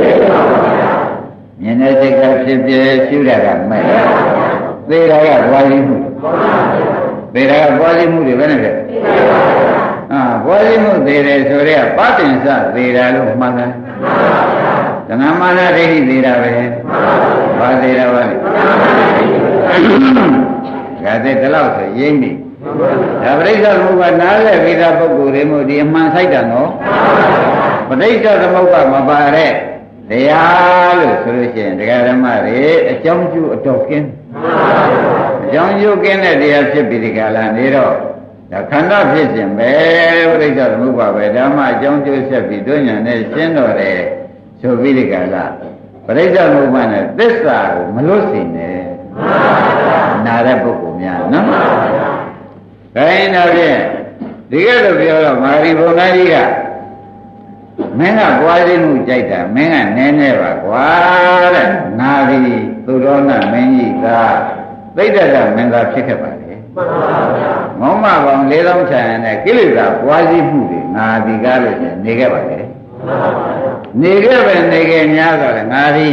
မြင်တဲ့စိတ်ကဖြစ်ပြရှုတာကမဲ့သေတာကဘွားလေးမှုသေတာကဘွားလေးမှုတွေပဲနဲ့တဲ့ဘွားလေးမှုသေတယ်ဆိုတော့ပဋ္ဌိစသေတာလို့မှန်တယ်သဏ္ဍမာနဒိဋ္ဌိသေးတာပဲဘာသေးတာပါလဲဒါတဲ့ဒီလောက်ဆိုရင်းပြီဒါပြိဿသမုပ္ပါဒ်နားလည်ပြီးသားပုဂ္ဂိုလ်တွေမို့ဒီအမှန်ဆိုင်တာနော်ပဋိစ္စသမုပ္ပါမပါတဲ့တရားလို့ဆိုလို့ရှိရင်တရားဓမ္မတွေအကြောင်းကျိုးအတော်ကင်းအကြောင်းကျိုးကင်းတဲ့တရားဖြစ်ပြီးဒီကလာနေတော့ဒါခန္ဓာဖြစ်ခြင်းပဲပဋိစ္စသမုပ္ပါပဲဓမ္မအကြောင်းကျိုးဆက်ပြီးတို့ညာနဲ့ရှင်းတော်တယ်ဆိုပြီးဒီကလာပဋိစ္စသမုပ္ပါနဲ့သစ္စာကိုမလွတ်စေနဲ့နာတဲ့ပုဂ္ဂိုလ်များနော်ခိုင်းတော့ဖြင့်ဒီကဲတော့ပြောတော့မာရီဘုံသားကြီးကမင်းကပွားခြင်းမှုကြိုက်တာမင်းကနည်းနည်းပါကွာတဲ့ငါဒီသူတော်နာမင်းကြီးကသိတ္တကမင်းသားဖြစ်ခဲ့ပါလေမှန်ပါဗျာမောင်မပေါင်း4000ချန်နဲ့ကိလေသာပွားခြင်းမှုတွေငါဒီကားလို့နေခဲ့ပါလေနေခဲ့ပဲနေခဲ့များတော့လေငါဒီ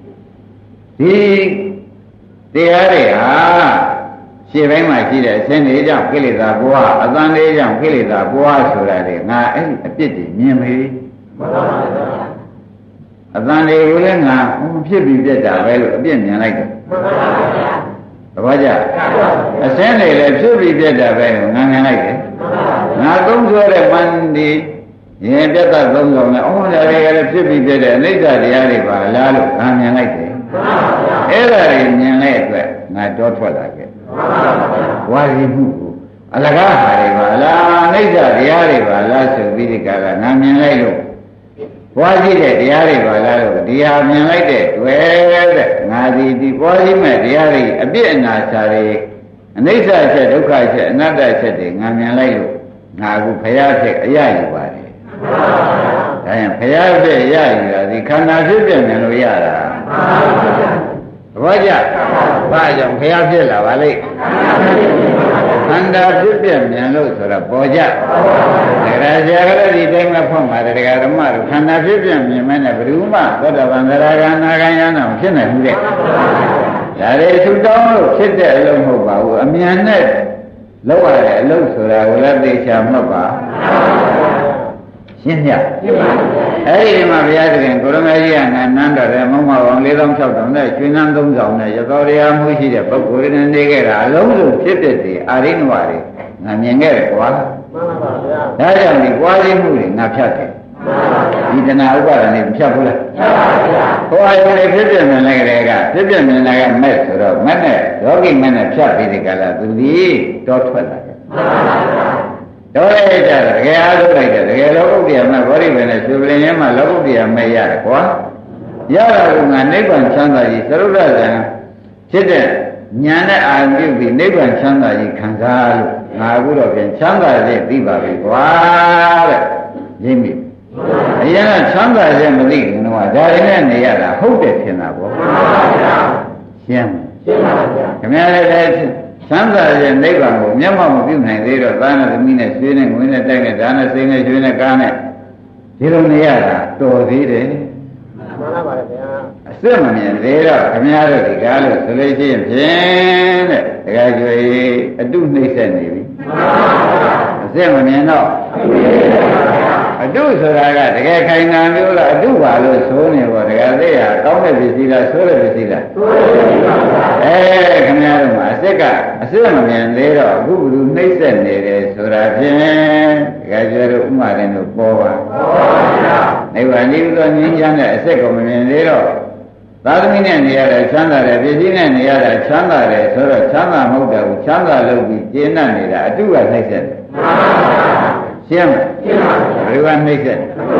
တရားတွေဟာရှင်းပိုင်းမှာရှိတဲ့အရှင်းတွေကြောင့်ကိလေသာပွားအတန်တွေကြောင့်ကိလေသာပွားဆိုတာလေငါအဲ့ဒီအပြစ်တွေမြင်ပြီမှန်ပါဗျာအတန်တွေကိုလည်းငါဖြစ်ပြီးပြက်တာပဲလို့အပြစ်မြင်လိုက်တယ်မှန်ပါဗျာသဘောကျအရှင်းတွေလည်းဖြစ်ပြီးပြက်တာပဲလို့ငါမြင်လိုက်တယ်မှန်ပါဗျာငါသုံးဆွဲတဲ့မန္တိရင်ပြတ်တာသုံးဆောင်နဲ့အော်ဒါတွေကလည်းဖြစ်ပြီးပြက်တဲ့အနိစ္စတရားတွေပါလားလို့ငါမြင်လိုက်တယ်မှန်ပါဗျာအဲ့ဒါတွေမြင်တဲ့အတွက်ငါတောထွက်လာခဲ့ဝါရီမှုကိုအလကားဟာတွေပါလားအနိစ္စတရားတွေပါလားဆိုပြီးဒီကလာငါမြင်လိုက်လို့ပွားကြည့်တဲ့တရားတွေပါလားလို့ဒီဟာမြင်လိုက်တဲ့တွေ့တဲ့ငါဒီပွားကြည့်မဲ့တရားတွေအပြစ်အနာစာတွေအနိစ္စချက်ဒုက္ခချက်အနတ္တချက်တွေငါမြင်လိုက်လို့ငါအခုဘုရားဖြစ်အရယူပါတယ်ဒါရင်ဘုရားဖြစ်အရယူတာဒီခန္ဓာဖြစ်ပြမြင်လို့ရတာသဘောကျဘာကြောင့်ဘုရားဖြစ်လာပါလိမ့်ခန္ဓာဖြစ်ပြမြင်လို့ဆိုတော့ပေါ်ကြဒါကြရကြဒီတိုင်းမှာဖွင့်ပါတယ်တရားဓမ္မတို့ခန္ဓာဖြစ်ပြမြင်မဲ့နဲ့ဘယ်သူမှသောတာပန်သရဂံနာဂံယနာမဖြစ်နိုင်ဘူးတဲ့ဒါတွေထူတောင်းလို့ဖြစ်တဲ့အလုံးမဟုတ်ပါဘူးအမြန်နဲ့လောက်ရတဲ့အလုံးဆိုတာကိုလည်းသိချာမှတ်ပါရှင်းပြအဲ့ဒီမှာဘုရားသခင်ကိုရမကြီးကနန်းတော်တယ်မုံမပေါင်း4600နဲ့ကျွင်းနန်း3000နဲ့ရသောတရားမှုရှိတဲ့ပုဂ္ဂိုလ်တွေနေခဲ့တာအလုံးစုံဖြစ်ဖြစ်စီအာရိနဝတွေငါမြင်ခဲ့တယ်ကွာမှန်ပါဗျာဒါကြောင့်ဒီပွားခြင်းမှုတွေငါဖြတ်တယ်မှန်ပါဗျာဒီတဏှာဥပါဒ်နဲ့ဖြတ်ဘူးလားဖြတ်ပါဗျာဟောအရင်လေးဖြစ်ပြမြင်လိုက်ကြတဲ့ကဖြစ်ပြမြင်လာကမဲ့ဆိုတော့မဲ့နဲ့ယောဂိမဲ့နဲ့ဖြတ်ပြီးဒီကလာသူဒီတောထွက်လာတယ်မှန်ပါဗျာတော့လိုက်ကြတယ်တကယ်အားထုတ်လိုက်တယ်တကယ်လောကုတ္တရာမဲ့ဘောဓိပင်နဲ့သုပလင်ရဲမှာလောကုတ္တရာမဲ့ရတယ်ကွာရတာကငါနိဗ္ဗာန်ချမ်းသာကြီးသရုပ်ရဇံဖြစ်တဲ့ဉာဏ်နဲ့အာရုံပြုပြီးနိဗ္ဗာန်ချမ်းသာကြီးခံစားလို့ငါအခုတော့ပြန်ချမ်းသာခြင်းသိပါပြီကွာတဲ့ရင်းမိအရင်ကချမ်းသာခြင်းမသိဘူးတော့ဒါရင်းနဲ့နေရတာဟုတ်တယ်ထင်တာပေါ့မှန်ပါဗျာရှင်းပါဗျာခင်ဗျားလည်းချမ်းသာရဲ့နိဗ္ဗာန်ကိုမျက်မှောက်မပြုနိုင်သေးတော့သားနဲ့သမီးနဲ့ဆွေးနဲ့ငွေနဲ့တိုက်နဲ့ဒါနဲ့စိတ်နဲ့ကျွေးနဲ့ကားနဲ့ဒီလိုနေရတာတော်သေးတယ်မှန်ပါပါဗျာအစစ်မမြင်သေးတော့ခင်ဗျားတို့ဒီကားလို့ဆိုလို့ရှိရင်ဖြင့်တဲ့တခါကျွေးအတုနှိမ့်ဆက်နေပြီမှန်ပါပါအစစ်မမြင်တော့အတုဆိုတာကတကယ်ခိုင်ငံမျိုးလားအတုပါလို့ဆိုနေပေါ့တကယ်သိရကောင်းတဲ့ပစ္စည်းလားဆိုးတဲ့ပစ္စည်းလားဆိုးတဲ့ပစ္စည်းပါခင်ဗျားတို့မှာအစစ်မမြင်သေးတော့အခုဘုလူနှိမ့်ဆက်နေတယ်ဆိုတာဖြင့်တကယ်ကျတော့ဥမာရင်တို့ပေါ်ပါနိဗ္ဗာန်ဤသို့ငြိမ်းချမ်းတဲ့အစစ်ကိုမမြင်သေးတော့သာသမီနဲ့နေရတဲ့ချမ်းသာတဲ့ပစ္စည်းနဲ့နေရတဲ့ချမ်းသာတယ်ဆိုတော့ချမ်းသာမဟုတ်တယ်ဘူးချမ်းသာလို့ပြီးကျင့်တတ်နေတာအတုကနှိမ့်ဆက်တယ်ရှင်းမလားဘယ်ကနှိမ့်ဆက်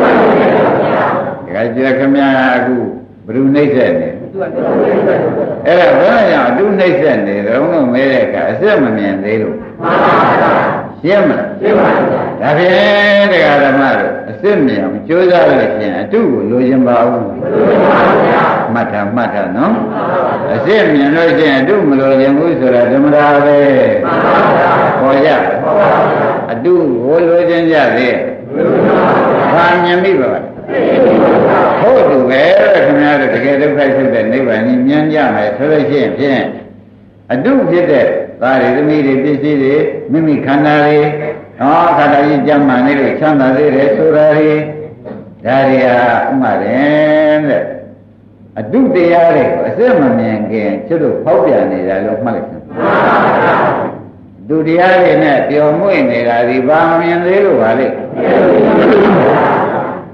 ဒါကြည့်ခင်ဗျာအခုဘယ်သူနှိမ့်ဆက်နေအဲ့ဒါဘယ်ကြောင့်အတုနှိမ့်ဆက်နေတော့လို့မဲတဲ့အခါအစစ်မမြင်သေးလို့ရှင်းမလားရှင်းပါပြီဒါဖြင့်တရားဓမ္မတို့အစစ်မြင်အောင်ကြိုးစားလို့ရှင်အတုကိုလိုချင်ပါဘူးမှတ်တာနော်အစစ်မြင်လို့ရှင်အတုမလိုချင်ဘူးဆိုတာဓမ္မတာပဲပေါ်ကြအတုကိုလိုချင်ကြသေးဘာမြင်ပြီပါဟုတ်သူပဲခင်ဗျားတို့တကယ်ဒုက္ခဖြစ်တဲ့နိဗ္ဗာန်ကြီးမြင်ကြမယ်ဆိုလို့ရှိရင်ဖြင့်အတုဖြစ်တဲ့သားတွေသမီးတွေပစ္စည်းတွေမိမိခန္ဓာတွေခန္ဓာကြီးကြမ်းမှန်နေလို့ချမ်းသာသေးတယ်ဆိုတာတွေဒါတွေဟာဥမာတယ်တဲ့အတုတရားတွေကိုအစစ်မမြင်ခင်ကျွတ်တို့ဖောက်ပြန်နေတာလို့မှတ်လိုက်ပါဒုတရားတွေနဲ့ပျော်မွေ့နေတာဒီဘာမမြင်သေးလို့ပါလေ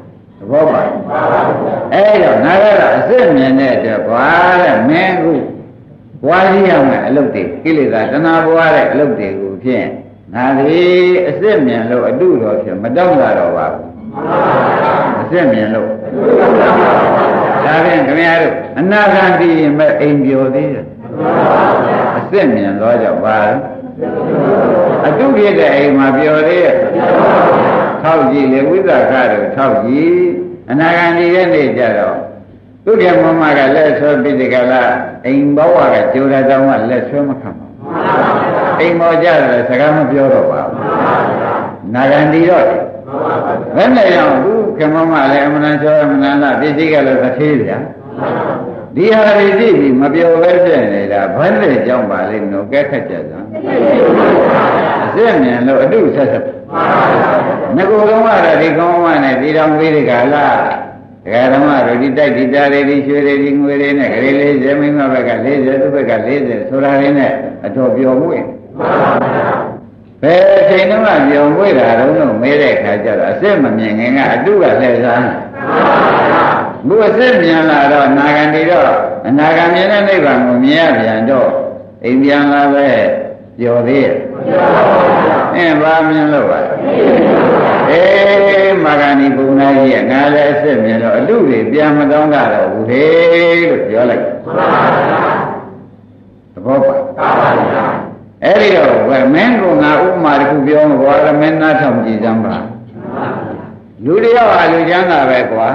ဘောပါအဲ့တော့ငါကတော့အစစ်မြင်တဲ့အတွက်ကွာတဲ့မင်းကူဘွားကြီးရမယ်အလုပ်တွေကိလေသာတဏှာဘွားတဲ့အလုပ်တွေကိုဖြင့်ငါဒီအစစ်မြင်လို့အတုတော်ဖြင့်မတောင့်လာတော့ပါဘူးအစစ်မြင်လို့ဒါဖြင့်ခင်ဗျားတို့အနာဂတ်ပြီးရင်မဲ့အိမ်ပြောသေးတယ်အစစ်မြင်တော့ကြောင့်ပါအတုဖြစ်တဲ့အိမ်မှာပြောသေးရဲ့ထောက်ကြည့်လေဝိသခါတို့ထောက်ကြည့်အနာဂတ်ဒီရဲ့နေ့ကြတော့သူကမမကလက်ဆွဲပြီးဒီကလာအိမ်ဘဝကကျိုးတဲ့တောင်းကလက်ဆွဲမခံပါဘူးအိမ်ပေါ်ကြတယ်စကားမပြောတော့ပါဘူးနာဂန္ဒီတော့ဘယ်နဲ့ရောက်သူကမမလည်းအမှန်ကျော်အမှန်လားပစ္စည်းကလည်းတစ်သေးဗျာဒီဟာတွေသိပြီးမပြောပဲဖြစ်နေတာဘယ်နဲ့ကြောင်းပါလိမ့်မလို့ကဲခက်ကြစမ်းအစစ်မြင်လို့အတုဆက်ဆက်ငကိုယ်လုံးကတော့ဒီကောင်းမနဲ့ဒီတော်ဝိရိကလာဒကာဓမ္မတို့ဒီတိုက်ဒီတာတွေဒီရွှေတွေဒီငွေတွေနဲ့ဂရေ40မိမဘက်က40သူဘက်က40ဆိုတာတွေနဲ့အတော်ပျော်မွေ့ဘယ်အချိန်တုန်းကပျော်မွေ့တာတော့မဲတဲ့ခါကျတော့အစစ်မမြင်ခင်ကအတုကလှည့်စားဘုအစစ်မြင်လာတော့နာဂန္ဒီတော့အနာဂံမြင်တဲ့နိဗ္ဗာန်ကိုမြင်ရပြန်တော့အိမ်ပြန်လာပဲပျော်သေးရဲ့ဘာမြင်လို့ပါမာဂဏီဘုံနာကြီးကငါလည်းအစ်စ်မြင်တော့အတုတွေပြန်မတောင်းတာတော့ဘူးဟေးလို့ပြောလိုက်သဘောပါအဲ့ဒီတော့မင်းကငါဥပမာတစ်ခုပြောမှာကွာမင်းနားထောင်ကြည့်စမ်းပါလူတယောက်ဟာလူချမ်းသာပဲကွာ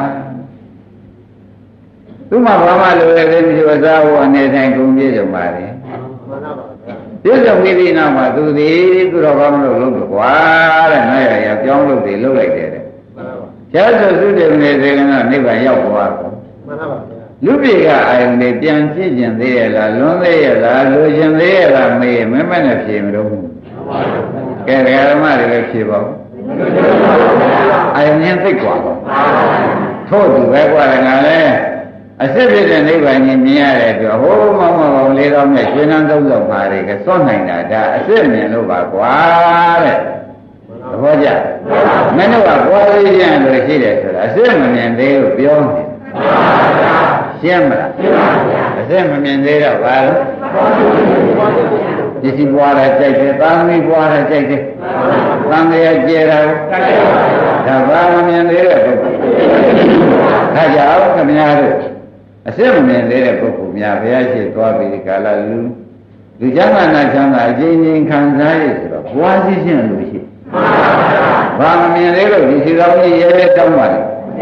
သူမှဘာမှလိုလည်းမရှိအစားဟောအနေတိုင်းကုန်ပြည့်စုံပါလေပြည့်စုံပြီးပြီးနောက်မှာသူသည်သူတော်ကောင်းလို့လုပ်လို့ကွာတဲ့နားရပြောင်းလို့တွေလုပ်လိုက်တယ်တဲ့ကျားဆိုစုတယ်နေစေကနာနိဗ္ဗာန်ရောက်သွားကောလူပြေကအာယုန်တွေပြန်ကြည့်ကျင်သေးရဲ့လားလွန်သေးရဲ့လားလိုချင်သေးရဲ့လားမေးမမနဲ့ဖြေမလို့ကဲဓမ္မတွေလည်းဖြေပါဦးအာယုန်ရင်သိกว่าထို့သူပဲကွာငါလဲအစစ်ဖြစ်တဲ့နိဗ္ဗာန်ကြီးမြင်ရတဲ့အတွက်ဟိုးမောင်မောင်လေးတော်မြတ်ရှင်နန်းသုံးဆောင်ပါတွေကစွန့်နိုင်တာဒါအစစ်မြင်လို့ပါကွာတဲ့သဘောကျမင်းတို့ကပွားလေးရလို့ရှိတယ်ဆိုတာအစစ်မမြင်သေးလို့ပြောနေရှင်းမလားအစစ်မမြင်သေးတော့ဘာလို့ပစ္စည်းပွားတာကြိုက်တယ်သာသမီပွားတာကြိုက်တယ်သံဃာကျေတာဒါဘာမမြင်သေးတဲ့ပုဂ္ဂိုလ်ဒါကြောင့်ခင်ဗျားတို့အစစ်မမြင်သေးတဲ့ပုဂ္ဂိုလ်များဘုရားရှိသွားပြီးဒီကာလလူချမ်းသာနာချမ်းသာအချင်းချင်းခံစားရဆိုတော့ဘွားရှိရှင်းလို့ရှိဘာမမြင်သေးလို့ဒီစီတော်ကြီးရဲရဲတောင်းပါလေ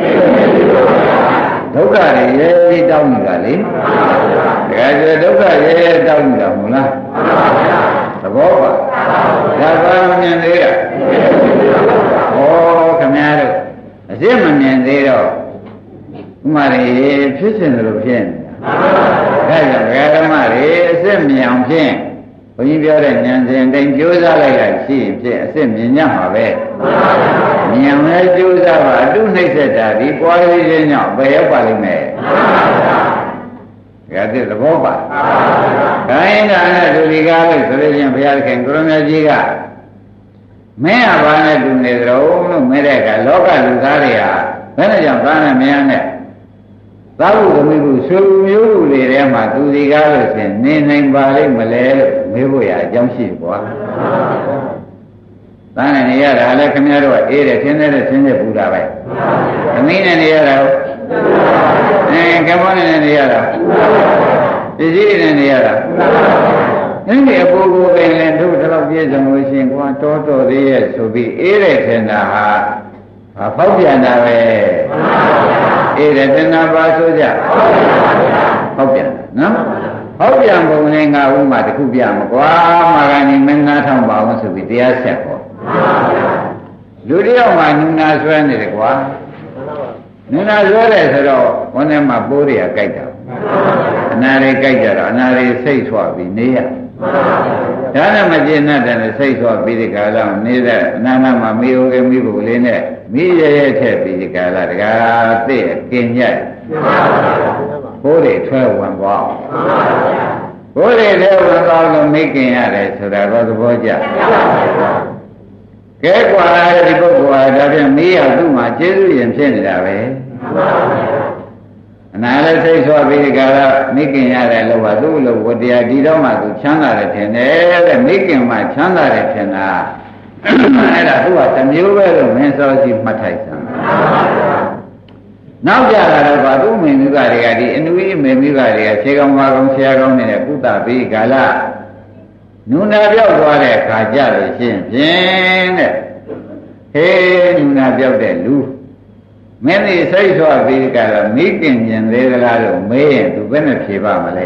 ဒုက္ခတွေရဲရဲတောင်းနေတာလေဒါကြဒုက္ခရဲရဲတောင်းနေတာမဟုတ်လားသဘောပါဒါဘာမမြင်သေးရဟောခင်ဗျားတို့အစစ်မမြင်သေးတော့ဥမာတွေဖြစ်စဉ်လိုဖြစ်နေတာဒါကြောင့်ဓမ္မတွေအစစ်မြင်အောင်ဖြင့်ဘုန်းကြီးပြောတဲ့ဉာဏ်စဉ်တိုင်းကြိုးစားလိုက်တာရှိရင်အစစ်မြင်ရမှာပဲမြင်လဲကြိုးစားပါအတုနှိမ့်ဆက်တာဒီပွားရည်ခြင်းကြောင့်ဘယ်ရောက်ပါလိမ့်မယ်ဒါတဲ့သဘောပါခိုင်းတာနဲ့ဒုတိကားလို့ဆိုလို့ချင်းဘုရားခင်ကိုရမကြီးကမင်းကဘာနဲ့တူနေကြတော့လို့မဲတဲ့ကလောကလူသားတွေဟာဘယ်နဲ့ကြောင့်သားနဲ့မရနဲ့သာဝုသမီးဘူးဆွေမျိုးလူတွေထဲမှာသူဒီကားလို့ရှင်နေနိုင်ပါလိမ့်မလဲလို့မေးဖို့ရအကြောင်းရှိကွာသားနဲ့နေရတာလည်းခင်ဗျားတို့ကအေးတယ်သင်တဲ့သင်တဲ့ပူတာပဲသမီးနဲ့နေရတာကမောနဲ့နေရတာပစ္စည်းနဲ့နေရတာဒီအပူကိုပင်လည်းတို့တော့ပြည့်စုံလို့ရှင်ကွာတော်တော်သေးရဲ့ဆိုပြီးအေးတဲ့ထင်တာဟာဖောက်ပြန်တာပဲအေးတဲ့တဏှာပါဆိုကြဖောက်ပြန်နော်ဖောက်ပြန်ပုံနဲ့ငါဥမာတစ်ခုပြမကွာမာဂဏီမင်းနာထောင်ပါအောင်ဆိုပြီးတရားဆက်ဟောလူတယောက်မှနုနာဆွဲနေတယ်ကွာနုနာဆွဲတယ်ဆိုတော့ဘုန်းထဲမှာပိုးတွေကကြိုက်တာအနာတွေကြိုက်ကြတော့အနာတွေစိတ်ဆွပြီးနေရဒါနဲ့မကျေနပ်တယ်စိတ်ဆွပြီးဒီကာလနေတဲ့အနာမှာမိအိုကမိဖို့လေးနဲ့မိရရဲ့ထက်ပြီးဒီကာလတကားသိကင်ညက်ဘိုးတွေထွဲဝင်သွားဘိုးတွေလည်းဝင်သွားလို့မိကင်ရတယ်ဆိုတာတော့သဘောကျကဲကွာဒီပုဂ္ဂိုလ်ဟာဒါပြန်မိရသူ့မှာကျေးဇူးရင်ဖြစ်နေတာပဲနာလည်းစိတ်ဆွပြီးဒီကရမိခင်ရတယ်လို့ပါသူ့လို့ဝတရားဒီတော့မှသူချမ်းသာတယ်ထင်တယ်တဲ့မိခင်မှချမ်းသာတယ်ထင်တာအဲ့ဒါသူကတစ်မျိုးပဲလို့မင်းစောစီမှတ်ထိုက်စမ်းနောက်ကြတာတော့ဗာသူ့မိမိကတွေကဒီအနုကြီးမိမိကတွေကခြေကောင်းမကောင်းဆရာကောင်းနေတဲ့ကုသပြီးကာလနုနာပြောက်သွားတဲ့ခါကြလို့ရှင်းဖြင့်တဲ့ဟေးနုနာပြောက်တဲ့လူမင်းဒီစိတ်ဆွပြီးကာလမိခင်ကျင်သေးသလားလို့မေးရင်သူဘယ်နဲ့ဖြေပါမလဲ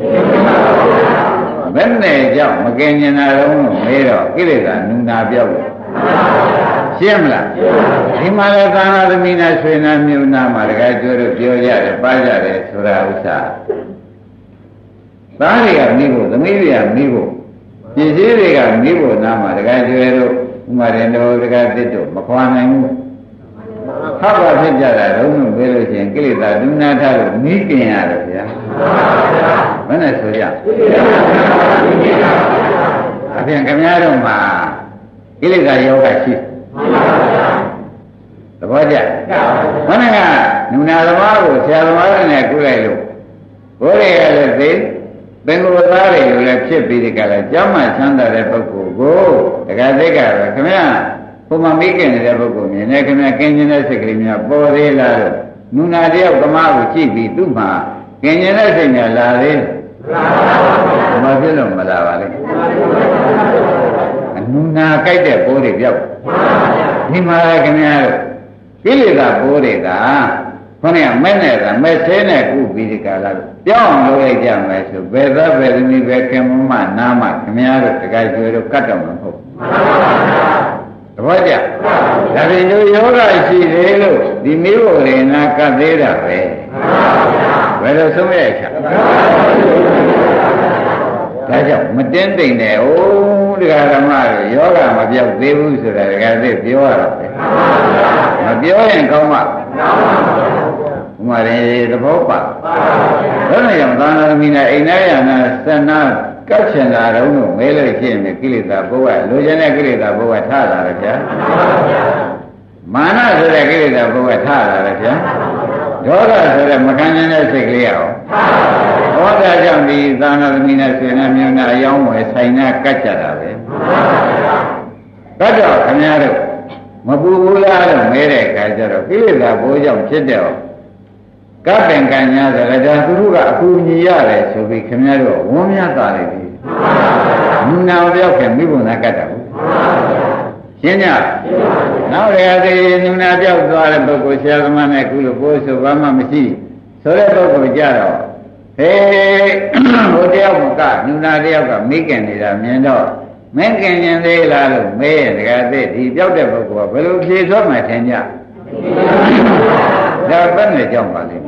ဘယ်နဲ့ကြောင့်မကင်ကျင်တာတော့မေးတော့ကိလေသာနုနာပြောက်လို့ရှင်းမလားဒီမှာလည်းသာနာသမီးနဲ့ဆွေနာမျိုးနာမှာတကယ်ကျိုးတို့ပြောကြတယ်ပါကြတယ်ဆိုတာဥစ္စာသားတွေကမိဖို့သမီးတွေကမိဖို့ပစ္စည်းတွေကမိဖို့နာမှာတကယ်ကျိုးတို့ဥမာရင်တို့တကယ်တစ်တို့မခွာနိုင်ဘူးဟောက်ပါဖြစ်ကြတာတော့ဘယ်လိုချင်းကိလေသာဒုနာထလို့မိကျင်ရတယ်ဗျာဘယ်နဲ့ဆိုရအပြင်ခင်ဗျားတို့မှာကိလေသာယောဂရှိသဘောကျမနကနုနာသမားကိုဆရာသမားနဲ့ကုလိုက်လို့ဘိုးတွေကလည်းသိသင်္ကိုယ်သားတွေလည်းဖြစ်ပြီးဒီကလည်းကြောင်းမှချမ်းသာတဲ့ပုဂ္ဂိုလ်ကိုတခါသိကြပဲခင်ဗျာဘုမမိခင်နေတဲ့ပုဂ္ဂိုလ်မြင်နေခင်ဗျာကင်းကျင်တဲ့စိတ်ကလေးများပေါ်သေးလားလို့နုနာတယောက်သမားကိုကြည့်ပြီးသူ့မှာကင်းကျင်တဲ့စိတ်များလာသေးလားမဖြစ်လို့မလာပါလေနုနာကြိုက်တဲ့ပိုးတွေပြောက်ဒီမှာခင်ဗျားတို့ကိလေသာပိုးတွေကခေါင်းကမဲ့နေတာမဲ့သေးနဲ့ကုပြီးဒီကလာပြောင်းလို့ရကြမယ်ဆိုဘယ်သားဘယ်သမီးပဲခင်မနာမခင်ဗျားတို့တကယ်ကျွေးတို့ကတ်တော့မှာမဟုတ်သဘောကျဒါပြင်တို့ယောဂရှိသေးလို့ဒီမိဘတွေနာကတ်သေးတာပဲဘယ်လိုဆုံးရချာဒါကြောင့်မတင်းတိမ်နဲ့အိုးတရားဓမ္မတွေယောဂမပြောက်သေးဘူးဆိုတာတကယ်သိပြောရတော့ပဲမပြောရင်ကောင်းမှာဥမာရေသဘောပါဘယ်လိုကြောင့်သာနာသမီးနဲ့အိမ်ထဲရနာစနာကတ်ချင်လာတော့လို့မဲလို့ဖြစ်ရင်ကိလေသာဘုရားလိုချင်တဲ့ကိလေသာဘုရားထလာတယ်ဗျာမာနဆိုတဲ့ကိလေသာဘုရားထလာတယ်ဗျာဒေါသဆိုတဲ့မခံနိုင်တဲ့စိတ်ကလေးရောဟောတာကြောင့်ဒီသာနာသမီးနဲ့ဆွေနဲ့မြုံနဲ့အယောင်းဝယ်ဆိုင်နဲ့ကတ်ကြတာပဲကတ်တော့ခင်ဗျားတို့မပူဘူးလားလို့မဲတဲ့အခါကျတော့ကိလေသာဘိုးကြောင့်ဖြစ်တဲ့ကပင်ကံညာဆိုလည်းဒါသူတို့ကအကူညီရတယ်ဆိုပြီးခင်ဗျားတို့ဝန်းများသားလိုက်ပြီနုနာပြောက်ခင်မိဘနာကတ်တာဘူးရှင်းကြနောက်ရည်နုနာပြောက်သွားတဲ့ပုဂ္ဂိုလ်ဆရာသမားနဲ့ကုလို့ကိုယ်ဆိုဘာမှမရှိဆိုတဲ့ပုဂ္ဂိုလ်ကြတော့ဟေးဟိုတယောက်ကနုနာတယောက်ကမိခင်နေတာမြင်တော့မင်းခင်ကျင်သေးလားလို့မေးရင်တကယ်သိဒီပြောက်တဲ့ပုဂ္ဂိုလ်ကဘယ်လိုဖြေထွက်မှထင်ကြဒါပဲနဲ့ကြောက်ပါလိမ့်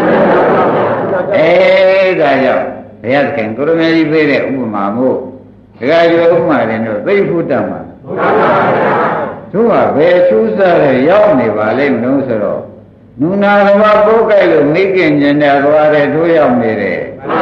မယ်ဒါကြောင့်ဘုရားသခင်ကိုရမေကြီးပေးတဲ့ဥပမာမို့တကယ်ရွယ်ဥပမာတွေတော့သိဖို့တတ်မှာတို့ကဘယ်ချူးစားတဲ့ရောက်နေပါလိမ့်မလို့ဆိုတော့နုနာကဘာပိုးကြိုက်လို့မိခင်ကျင်တဲ့သွားတဲ့တို့ရောက်နေတယ်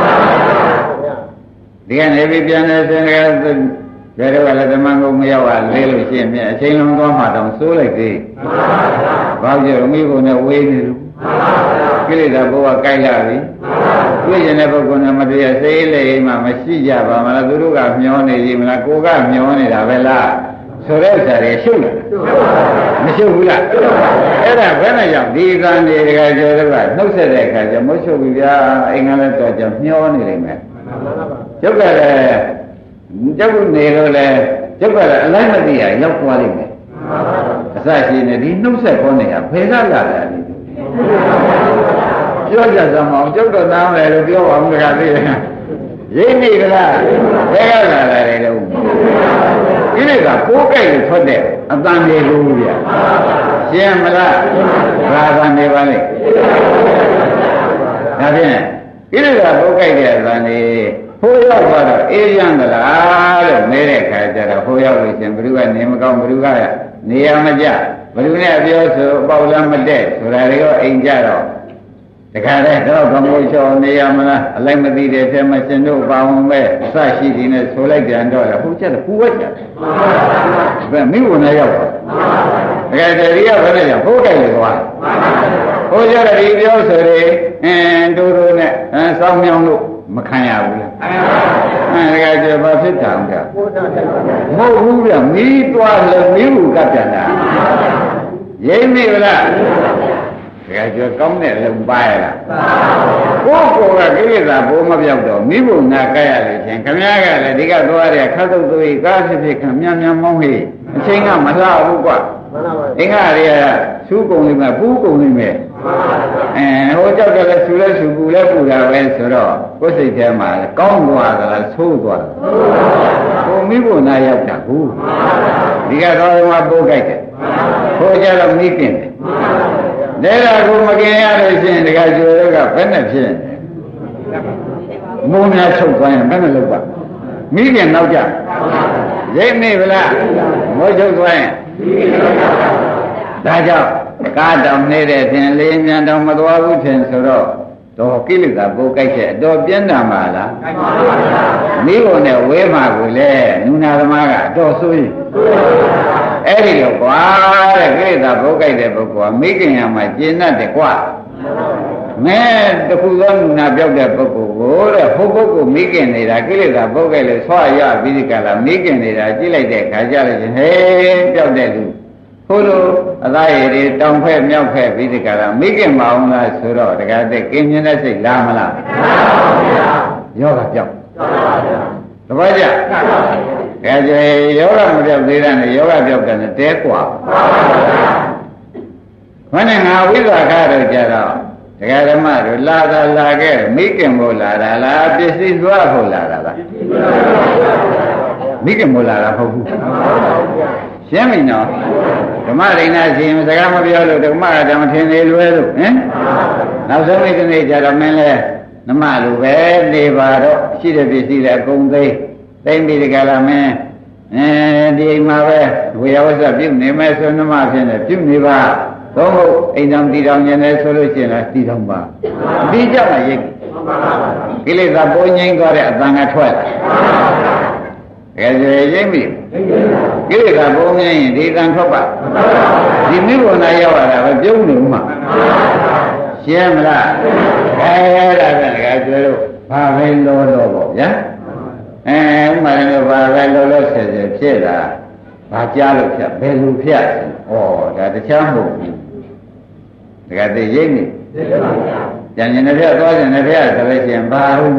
ဒီကနေပြီးပြန်နေစင်ကဘယ်တော့လည်းသမန်ကုန်မရောက်ပါလဲလို့ရှိရင်အချိန်လုံးသွားမှတောင်စိုးလိုက်သေးဘာကြောင့်မိဖို့နဲ့ဝေးနေလို့ကိလေသာဘဝကြိုက်လာပြီတွေ့ရင်တဲ့ပုဂ္ဂိုလ်နဲ့မတရားစိတ်လေးမှမရှိကြပါမလားသူတို့ကမျောနေပြီမလားကိုကမျောနေတာပဲလားဆိုတဲ့ဥစ္စာတွေရှုပ်လာမရှုပ်ဘူးလားအဲ့ဒါဘယ်နဲ့ကြောင့်ဒီကံတွေတကယ်ကျော်တော့နှုတ်ဆက်တဲ့အခါကျမရှုပ်ဘူးဗျာအိမ်ကလည်းတော့ကြောင့်မျောနေလိမ့်မယ်ကျုပ်ကလည်းကျုပ်နေလို့လည်းကျုပ်ကလည်းအလိုက်မသိရရောက်သွားလိမ့်မယ်အစရှိနေဒီနှုတ်ဆက်ခေါ်နေရဖယ်လာတာလေပြောကြစမ်းအောင်ကျုပ်တော့နားမယ်လို့ပြောပါဦးတခါသေးတယ်ရိပ်နေကြလားဘယ်ကလာတယ်လို့ဒီနေ့ကကိုးကြိုက်လို့ထွက်တဲ့အတန်လေးလို့ဗျာရှင်းမလားဘာသာနေပါလိမ့်ဒါဖြင့်ဒီနေ့ကကိုးကြိုက်တဲ့အတန်လေးဟိုရောက်သွားတော့အေးရမ်းသလားလို့မဲတဲ့ခါကျတော့ဟိုရောက်လို့ရှင်ဘ누구ကနေမကောင်းဘ누구ကနေရမကြဘ누구နဲ့အပြောဆိုပေါက်လမ်းမတက်ဆိုတာတွေရောအိမ်ကြတော့တခါတည်းတော့ဘမိုးချောနေရမလားအလိုက်မသိတဲ့ထဲမှာရှင်တို့ပါဝင်ပဲအစရှိသည်နဲ့ဆိုလိုက်ပြန်တော့လေဟိုချက်ပူဝက်ကြတယ်ဘယ်မိဘနဲ့ရောက်ပါတကယ်တည်းကဘယ်နဲ့ရောက်ဟိုကြိုက်လို့သွားဟိုကြတဲ့ဒီပြောဆိုတွေတို့နဲ့စောင်းမြောင်းလို့မခံရဘူးလားတကယ်ကျဘာဖြစ်တာလဲမဟုတ်ဘူးဗျမီးသွားလို့မီးဘူးကပ်ပြန်တာရိမ့်မိဗလားတကယ်ကျကောင်းတဲ့လုံပါရလားကိုကကိလေသာဘိုးမပြောက်တော့မိဘနာကရလို့ချင်းခမည်းကလည်းဒီကသွားတဲ့ခတ်သုတ်သွေးကားဖြစ်ဖြစ်ခမြန်မြန်မောင်းဟေးအချိန်ကမလှဘူးကွာအင်္ဂါတွေကစူးကုန်နေမှာပူးကုန်နေမယ်ဟိုကြောက်တယ်လဲစူလဲစူပူလဲပူတာပဲဆိုတော့ကိုယ်စိတ်ထဲမှာကောင်းသွားသလားဆိုးသွားဟိုမိဘနာရောက်တာဘူးဒီကတော့မှပိုးကြိုက်တယ်ဟိုကြတော့မိကင်တယ်ဒါကကိုမကင်ရလို့ရှိရင်တခါကျိုးတော့ကဘယ်နဲ့ဖြစ်မိုးများချုပ်သွားရင်ဘယ်နဲ့လုပ်ပါမိခင်နောက်ကြရိပ်နေဗလားမိုးချုပ်သွားရင်ဒါကြောင့်ကားတောင်နေတဲ့ဖြင့်လေးမြန်တောင်မသွားဘူးဖြင့်ဆိုတော့တော့ကိလေသာပိုးကြိုက်တဲ့အတော်ပြင်းတာမှာလားမိဘနဲ့ဝဲမှာကိုလေနုနာသမားကအတော်ဆိုးရင်အဲ့ဒီတော့ကွာတဲ့ကိလေသာပိုးကြိုက်တဲ့ပုဂ္ဂိုလ်ကမိခင်ရမှာကျင့်တတ်တယ်ကွာမဲတခုသောနုနာပြောက်တဲ့ပုဂ္ဂိုလ်ကိုတဲ့ဟိုပုဂ္ဂိုလ်မိခင်နေတာကိလေသာပိုးကြိုက်လို့ဆွာရပြီးဒီကလာမိခင်နေတာကြည့်လိုက်တဲ့ခါကျလို့ရှင်ဟေးပြောက်တဲ့လူဟိုလိုအသားရည်တွေတောင်ဖက်မြောက်ဖက်ပြီးဒီကလာမိခင်မအောင်လားဆိုတော့တခါတည်းကင်းမြင်တဲ့စိတ်လာမလားယောဂပြောက်တပည့်ကြအဲကျေယောဂမပြောက်သေးတဲ့နဲ့ယောဂပြောက်တယ်နဲ့တဲกว่าခொနဲ့ငါဝိသခါတော့ကြတော့ဒကာဓမ္မတို့လာတာလာခဲ့မိခင်မို့လာတာလားပစ္စည်းသွားဖို့လာတာလားမိခင်မို့လာတာမဟုတ်ဘူးရှင်းပြီနော်ဓမ္မရိဏရှင်စကားမပြောလို့ဓမ္မကဓမ္မထင်နေလွဲလို့ဟင်နောက်ဆုံးနေ့တစ်နေ့ကျတော့မင်းလဲနမလိုပဲနေပါတော့ရှိတဲ့ပစ္စည်းလည်းအကုန်သိပြီးဒီကလာမင်းဒီအိမ်မှာပဲဝေယဝဆပြုနေမယ်ဆိုနမဖြစ်နေပြုနေပါသို့မဟုတ်အိမ်တော်တည်တော်နေတယ်ဆိုလို့ရှိရင်လည်းတည်တော်ပါဒီကြောင့်ရိပ်ကိလေသာပုံငိမ့်သွားတဲ့အတန်ကထွက်လာကဲရိပ်မိကိလေသာပုံငိမ့်ရင်ဒီတန်ထွက်ပါဒီမိဘနာရောက်လာတာပဲပြုံးနေဦးမှာရှင်းမလားအဲ့ဒါပဲကဲကျွဲလို့ဘာပဲလောတော့ပေါ့ဗျာဥမာလည်းဘာပဲလောဆယ်ဖြစ်တာဘာကြားလို့ဖြတ်ဘယ်လိုဖြတ်ဩဒါတခြားမဟုတ်ဘူးတကယ်သိရိပ်နေကြံရင်တစ်ဖြတ်သွားရင်တစ်ဖြတ်ဆိုလို့ရှိရင်ဘာဟုတ်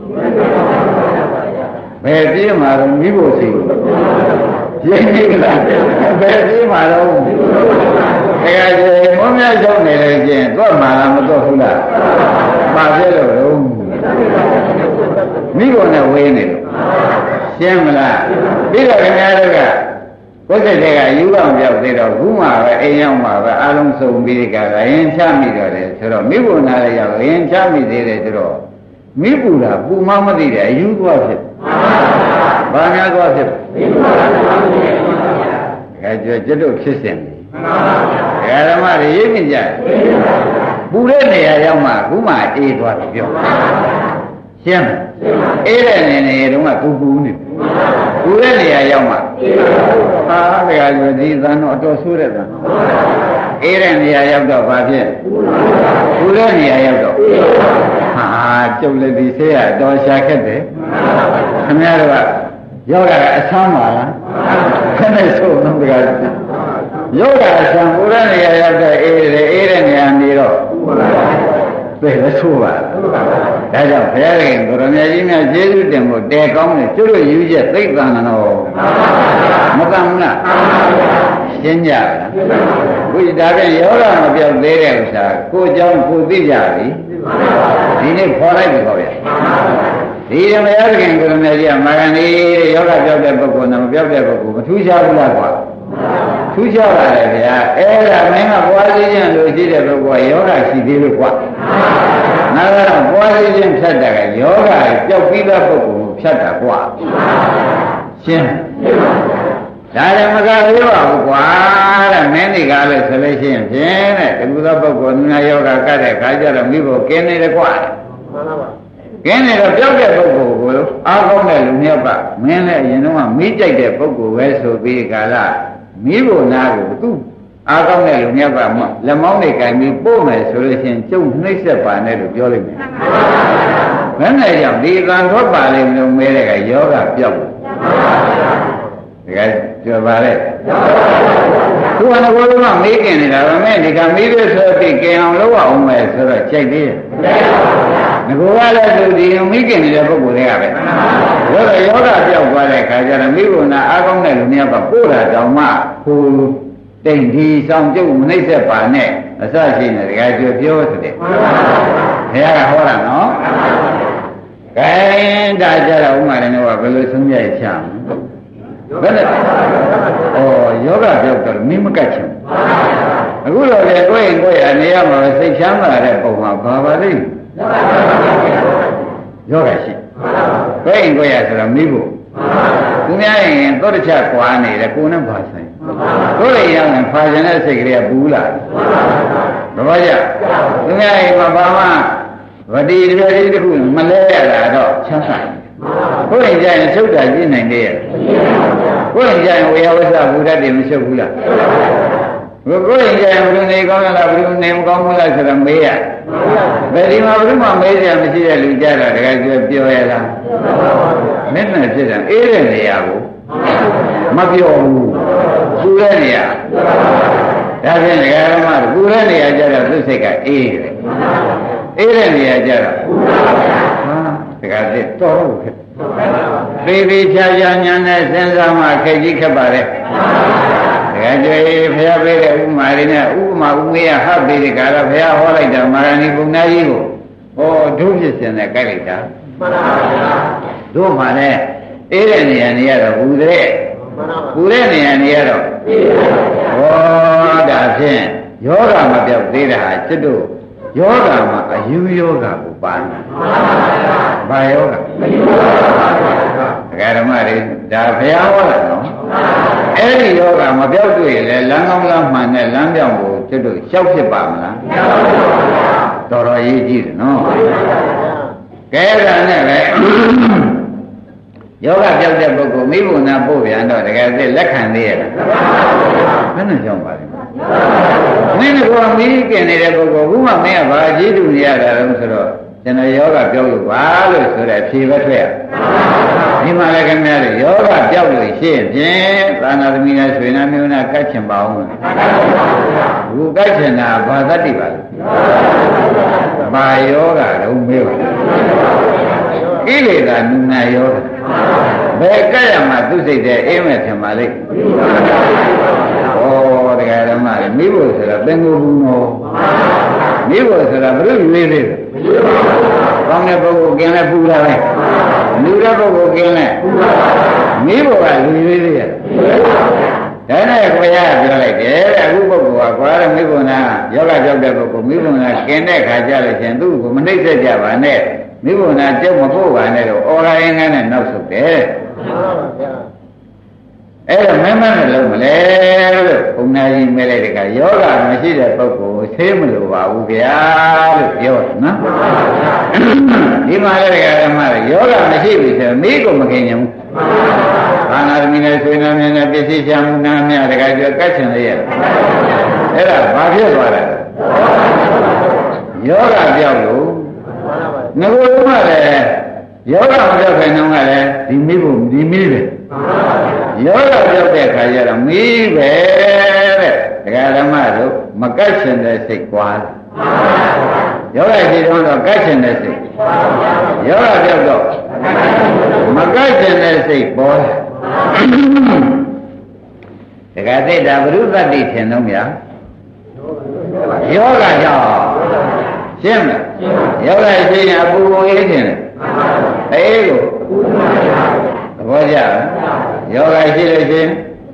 ဘယ်ပြေးမှာတော့မိဖို့စီရိပ်နေလားဘယ်ပြေးမှာတော့တကယ်ကြီးမုန်းမြတ်ရောက်နေလို့ရှိရင်သွားမှာလားမသွားဘူးလားပါပြလို့တော့မိဖို့နဲ့ဝေးနေလို့ရှင်းမလားပြီးတော့ခင်ဗျားတို့ကကိုယ်စိတ်တွေကယူအောင်ပြောက်သေးတော့ခုမှပဲအိမ်ရောက်မှပဲအလုံးစုံပြီးဒီကရရင်ချမိတော့တယ်ဆိုတော့မိဘနာလည်းရောက်ရင်ချမိသေးတယ်ဆိုတော့မိပူတာပူမမသိတယ်အယူသွားဖြစ်ဘာများသွားဖြစ်မိပူတာပူမမသိတယ်ကဲကျွတ်တို့ဖြစ်စဉ်တယ်ဓမ္မတွေရိပ်မြင်ကြပူတဲ့နေရာရောက်မှခုမှအေးသွားတယ်ပြောရှင်းအေးတဲ့နေတုန်းကပူနေပူတဲ့နေရာရောက်မှဟာတရားကျွဒီသံတော့အတော်ဆိုးတဲ့သံအေးတဲ့နေရာရောက်တော့ဘာဖြစ်ပူတဲ့နေရာရောက်တော့ဟာကျုပ်လည်းဒီဆေးရတော်ရှာခက်တယ်ခင်ဗျားတို့ကရောက်တာအဆမ်းပါလားခက်နေဆိုတော့တရားရောက်တာအဆမ်းပူတဲ့နေရာရောက်တော့အေးတဲ့နေရာနေတော့သိလည်းဆိုးပါဒါကြောင့်ဘုရားရှင်ကိုရမကြီးများကျေးဇူးတင်ဖို့တဲကောင်းတယ်ကျွတ်တို့ယူချက်သိက္ခာန်တော်မကမ်းဘူးလားရှင်းကြလားဘုရားဒါပြန်ယောဂမပြောက်သေးတဲ့ဥစ္စာကိုเจ้าကိုသိကြပြီဒီနေ့ခေါ်လိုက်ပြီခေါ်ရဒီဓမ္မရခင်ကိုရမကြီးကမာဂန်ဒီယောဂပြောက်တဲ့ပုဂ္ဂိုလ်နဲ့မပြောက်တဲ့ပုဂ္ဂိုလ်မထူးခြားဘူးလားကွာထူးခြားပါလေဗျာအဲ့ဒါမင်းကပွားစည်းခြင်းလို့ရှိတဲ့ပုဂ္ဂိုလ်ကယောဂရှိသေးလို့ကွာနာကတော့ပွားစည်းခြင်းဖြတ်တာကယောဂပျောက်ပြီးသားပုဂ္ဂိုလ်ကိုဖြတ်တာကွာရှင်းဒါလည်းမကသေးပါဘူးကွာတဲ့မင်းဒီကားလို့ဆိုလို့ရှိရင်ဖြင့်တဲ့ဒီလိုသောပုဂ္ဂိုလ်နုယောဂကတ်တဲ့ခါကျတော့မိဖို့ကင်းနေတယ်ကွာမှန်ပါပါကင်းနေတော့ပြောက်တဲ့ပုဂ္ဂိုလ်ကိုအားကောင်းတဲ့လူမျိုးကမင်းလည်းအရင်တော့မိကြိုက်တဲ့ပုဂ္ဂိုလ်ပဲဆိုပြီးကာလမိဖို့နာကိုသူအားကောင်းတဲ့လူမျိုးကလက်မောင်းတွေကင်ပြီးပို့မယ်ဆိုလို့ရှိရင်ကျုပ်နှိမ့်ဆက်ပါနဲ့လို့ပြောလိုက်မယ်ဘယ်နဲ့ကြောင့်ဒီကံထွက်ပါလိမ့်မလို့မဲတဲ့ကယောဂပြောက်တကယ်ပြောပါလေသူကလည်းဘုရားမေးกินနေတာဗမဲဒီကမေးရဆိုပြီးกินအောင်လုပ်အောင်မယ်ဆိုတော့ကြိုက်သေးရဲ့ငါကလည်းသူဒီမေးกินနေတဲ့ပုဂ္ဂိုလ်တွေကပဲယောဂပြောက်သွားတဲ့ခါကျတော့မိဘနာအားကောင်းတဲ့လူမျိုးကပို့တာတောင်မှဟိုတိမ်ဒီဆောင်ကျုပ်မနှိမ့်ဆက်ပါနဲ့အစရှိနေတကယ်ကြပြောဆိုတယ်ဘုရားကဟောတာနော်ကဲဒါကြတော့ဥမာလည်းတော့ဘယ်လိုဆုံးဖြတ်ချမ်းဘယ်နဲ့ယောဂပြောက်တော့မင်းမကတ်ချင်အခုတော့လေကိုယ့်ရင်ကိုယ့်ရနေရမှာစိတ်ချမ်းသာတဲ့ပုံမှာဘာပါလိမ့်ယောဂရှိကိုယ့်ရင်ကိုယ့်ရဆိုတော့မိဖို့သူများရင်သောတချကွာနေတယ်ကိုယ်နဲ့ဘာဆိုင်ကိုယ်ရင်ရင်ဖာကျင်တဲ့စိတ်ကလေးကပူလာဘာကြသူများရင်ဘာမှဝတိတည်းတခုမလဲရတာတော့ချမ်းသာကိုယ်ရင်ကြရင်ချုပ်တာကြည့်နိုင်တယ်ကိုယ်ရင်ကြရင်ဝေယဝဆဘုရားတည်းမချုပ်ဘူးလားကိုယ်ရင်ကြရင်ဘယ်လိုနေကောင်းလားဘယ်လိုနေမကောင်းဘူးလားဆိုတော့မေးရဘယ်ဒီမှာဘယ်သူမှမေးစရာမရှိတဲ့လူကြတာတကယ်ပြောရလားမျက်နှာဖြစ်တယ်အေးတဲ့နေရာကိုမပြောဘူးပူတဲ့နေရာဒါဖြင့်ဒကာရမပူတဲ့နေရာကြတော့သူ့စိတ်ကအေးတယ်အေးတဲ့နေရာကြတော့ဒကာစစ်တော်တော့ဖြစ်သေသေးချာချာညာနဲ့စဉ်းစားမှခက်ကြီးခက်ပါလေဒကာကျွေးဖျားပေးတဲ့ဥမာလေးနဲ့ဥမာဥမေးရဟပ်ပေးတဲ့ကာလဖျားဟောလိုက်တာမာရဏီဘုံနာကြီးကိုဟောဒုဖြစ်စဉ်နဲ့ကြိုက်လိုက်တာမှန်ပါဗျာတို့မှလည်းအေးတဲ့နေရာနေရတော့ဘူးတဲ့ဘူးတဲ့နေရာနေရတော့ဟောဒါဖြင့်ယောဂမပြောက်သေးတာဟာจิตတို့ယောဂမှာအယူယောဂကိုပါနေဘာယောဂဒကာဓမ္မတွေဒါဘုရားဟောတာနော်အဲ့ဒီယောဂမပြောက်တွေ့လေလမ်းကောင်းလမ်းမှန်တဲ့လမ်းပြောင်းကိုจิตတို့လျှောက်ဖြစ်ပါမလားတော်တော်ရေးကြည့်တယ်နော်ကဲဒါနဲ့ပဲယောဂပြောက်တဲ့ပုဂ္ဂိုလ်မိဘနာပို့ပြန်တော့တကယ်သိလက်ခံသေးရဲ့လားဘယ်နဲ့ကြောင့်ပါလဲမင်းကမီးกินနေတဲ့ပုဂ္ဂိုလ်ခုမှမင်းကဘာကြည့်တူနေရတာလဲဆိုတော့ကျွန်တော်ယောဂပြောက်လို့ပါလို့ဆိုတဲ့ဖြေပဲထွက်ရဒီမှာလည်းခင်ဗျားတို့ယောဂပြောက်လို့ရှိရင်ဖြင့်သာနာသမီးနဲ့ဆွေနာမျိုးနာကတ်ချင်ပါအောင်ဘုကတ်ချင်တာဘာသတ္တိပါလဲဘာယောဂတော့မေးပါကိလေသာနုနာယောဂဘယ်ကဲ့ရမှာသူစိတ်တဲ့အိမ်မဲ့ထင်ပါလိမ့်ဩတရားဓမ္မတွေမိဖို့ဆိုတာသင်္ကိုဘူးနော်မိဖို့ဆိုတာဘယ်လိုရွေးသေးလဲကောင်းတဲ့ပုဂ္ဂိုလ်กินလဲပူတာပဲလူတဲ့ပုဂ္ဂိုလ်กินလဲမိဖို့ကလူရွေးသေးရဲ့ဒါနဲ့ကိုရပြောလိုက်တယ်အခုပုဂ္ဂိုလ်ကကွာတဲ့မိဖို့နာယောဂကြောက်တဲ့ပုဂ္ဂိုလ်မိဖို့နာกินတဲ့ခါကြလို့ရှင်သူ့ကိုမနှိမ့်ဆက်ကြပါနဲ့မိဘနာကျုပ်မပို့ပါနဲ့တော့အော်ရိုင်းငန်းနဲ့နောက်ဆုတ်တယ်အဲ့တော့မင်းမနဲ့လုံးမလဲလို့ဘုံနာကြီးမဲလိုက်တဲ့ကယောဂမရှိတဲ့ပုဂ္ဂိုလ်ဆေးမလို့ပါဘူးဗျာလို့ပြောတယ်နော်ဒီမှာလည်းဓမ္မတွေယောဂမရှိပြီဆိုမိကိုမခင်ញဘူးဘာနာသမီးနဲ့ဆွေးနွေးနေပစ္စည်းချမှုနာများတကယ်ပြောကတ်ချင်လေရဲ့အဲ့ဒါဘာဖြစ်သွားလဲယောဂပြောက်လို့ငါတို့ကလည်းယောဂမပြောက်ခင်တုန်းကလည်းဒီမိဖို့ဒီမိပဲယောဂပြောက်တဲ့ခါကျတော့မိပဲတဲ့ဒကာဓမ္မတို့မကတ်ချင်တဲ့စိတ်ကွာယောဂရှိတော့ကတ်ချင်တဲ့စိတ်ယောဂပြောက်တော့မကတ်ချင်တဲ့စိတ်ပေါ်ဒကာသိတာဘုရုသတ္တိထင်တော့မြာယောဂကြောင့်ရှင်းမလားယောဂရှိရင်အပူပူအေးခြင်းအေးကိုသဘောကျလားယောဂရှိလို့ချင်း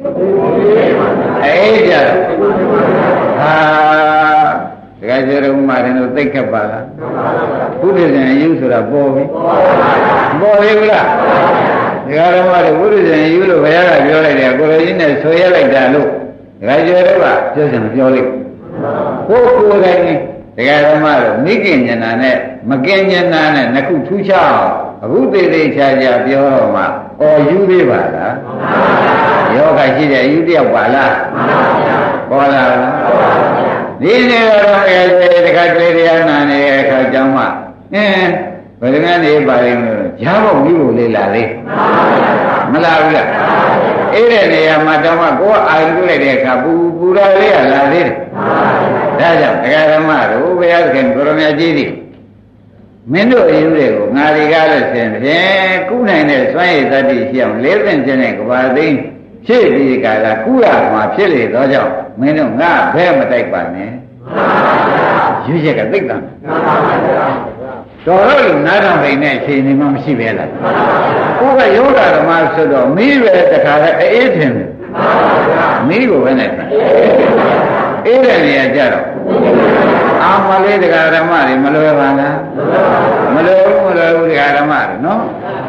အေးကြဟာတကယ်ကြရုံမှာရင်တော့သိခက်ပါလားဘုဒ္ဓဇင်အယူဆိုတာပေါ်ပြီပေါ်ပြီလားဃာဓမ္မတွေဝိရိယယူလို့ဘုရားကပြောလိုက်တယ်ကိုလိုကြီးနဲ့ဆိုရလိုက်တာလို့ဒကာကျော်တို့ကပြောစံပြောလိုက်ကိုကိုယ်တိုင်ဒကာဓမ္မတို့မိခင်ဉာဏ်နဲ့မကင်ဉာဏ်နဲ့နှစ်ခုထူးခြားအောင်အခုသေးသေးချာချာပြောတော့မှအော်ယူသေးပါလားယောဂရှိတဲ့ယူတယောက်ပါလားပေါ်လာလားဒီနေ့တော့တခါတလေတရားနာနေတဲ့အခါကျမှဘယ်လိုများနေပါလိမ့်မလို့ရားဖို့ပြီးဖို့လေလာလေမလာဘူးလားအဲ့ဒီနေရာမှာတော့မှကိုယ်အာရုံပြုလိုက်တဲ့အခါပူရာလေးကလာသေးတယ်ဒါကြောင့်ဒကာဓမ္မတို့ဘုရားသခင်ကိုရမကြီးသည်မင်းတို့အယူတွေကိုငါတွေကလည်းဆင်ဖြင့်ကုနိုင်တဲ့စွမ်းရည်တတ္တိရှိအောင်လေးသင်ခြင်းနဲ့ကဘာသိဖြည့်ပြီးကြတာကုရမှာဖြစ်လေသောကြောင့်မင်းတို့ငါဘဲမတိုက်ပါနဲ့ရွေးချက်ကသိပ်တန်တော်လို့နားထောင်နိုင်တဲ့အချိန်မှမရှိပဲလားကိုကယောဂဓမ္မဆိုတော့မီးပဲတခါလဲအေးထင်တယ်မီးကိုပဲနဲ့အေးတဲ့နေရာကြတော့အာမလေးတရားဓမ္မတွေမလွယ်ပါလားမလွယ်ဘူးတရားဓမ္မတွေနော်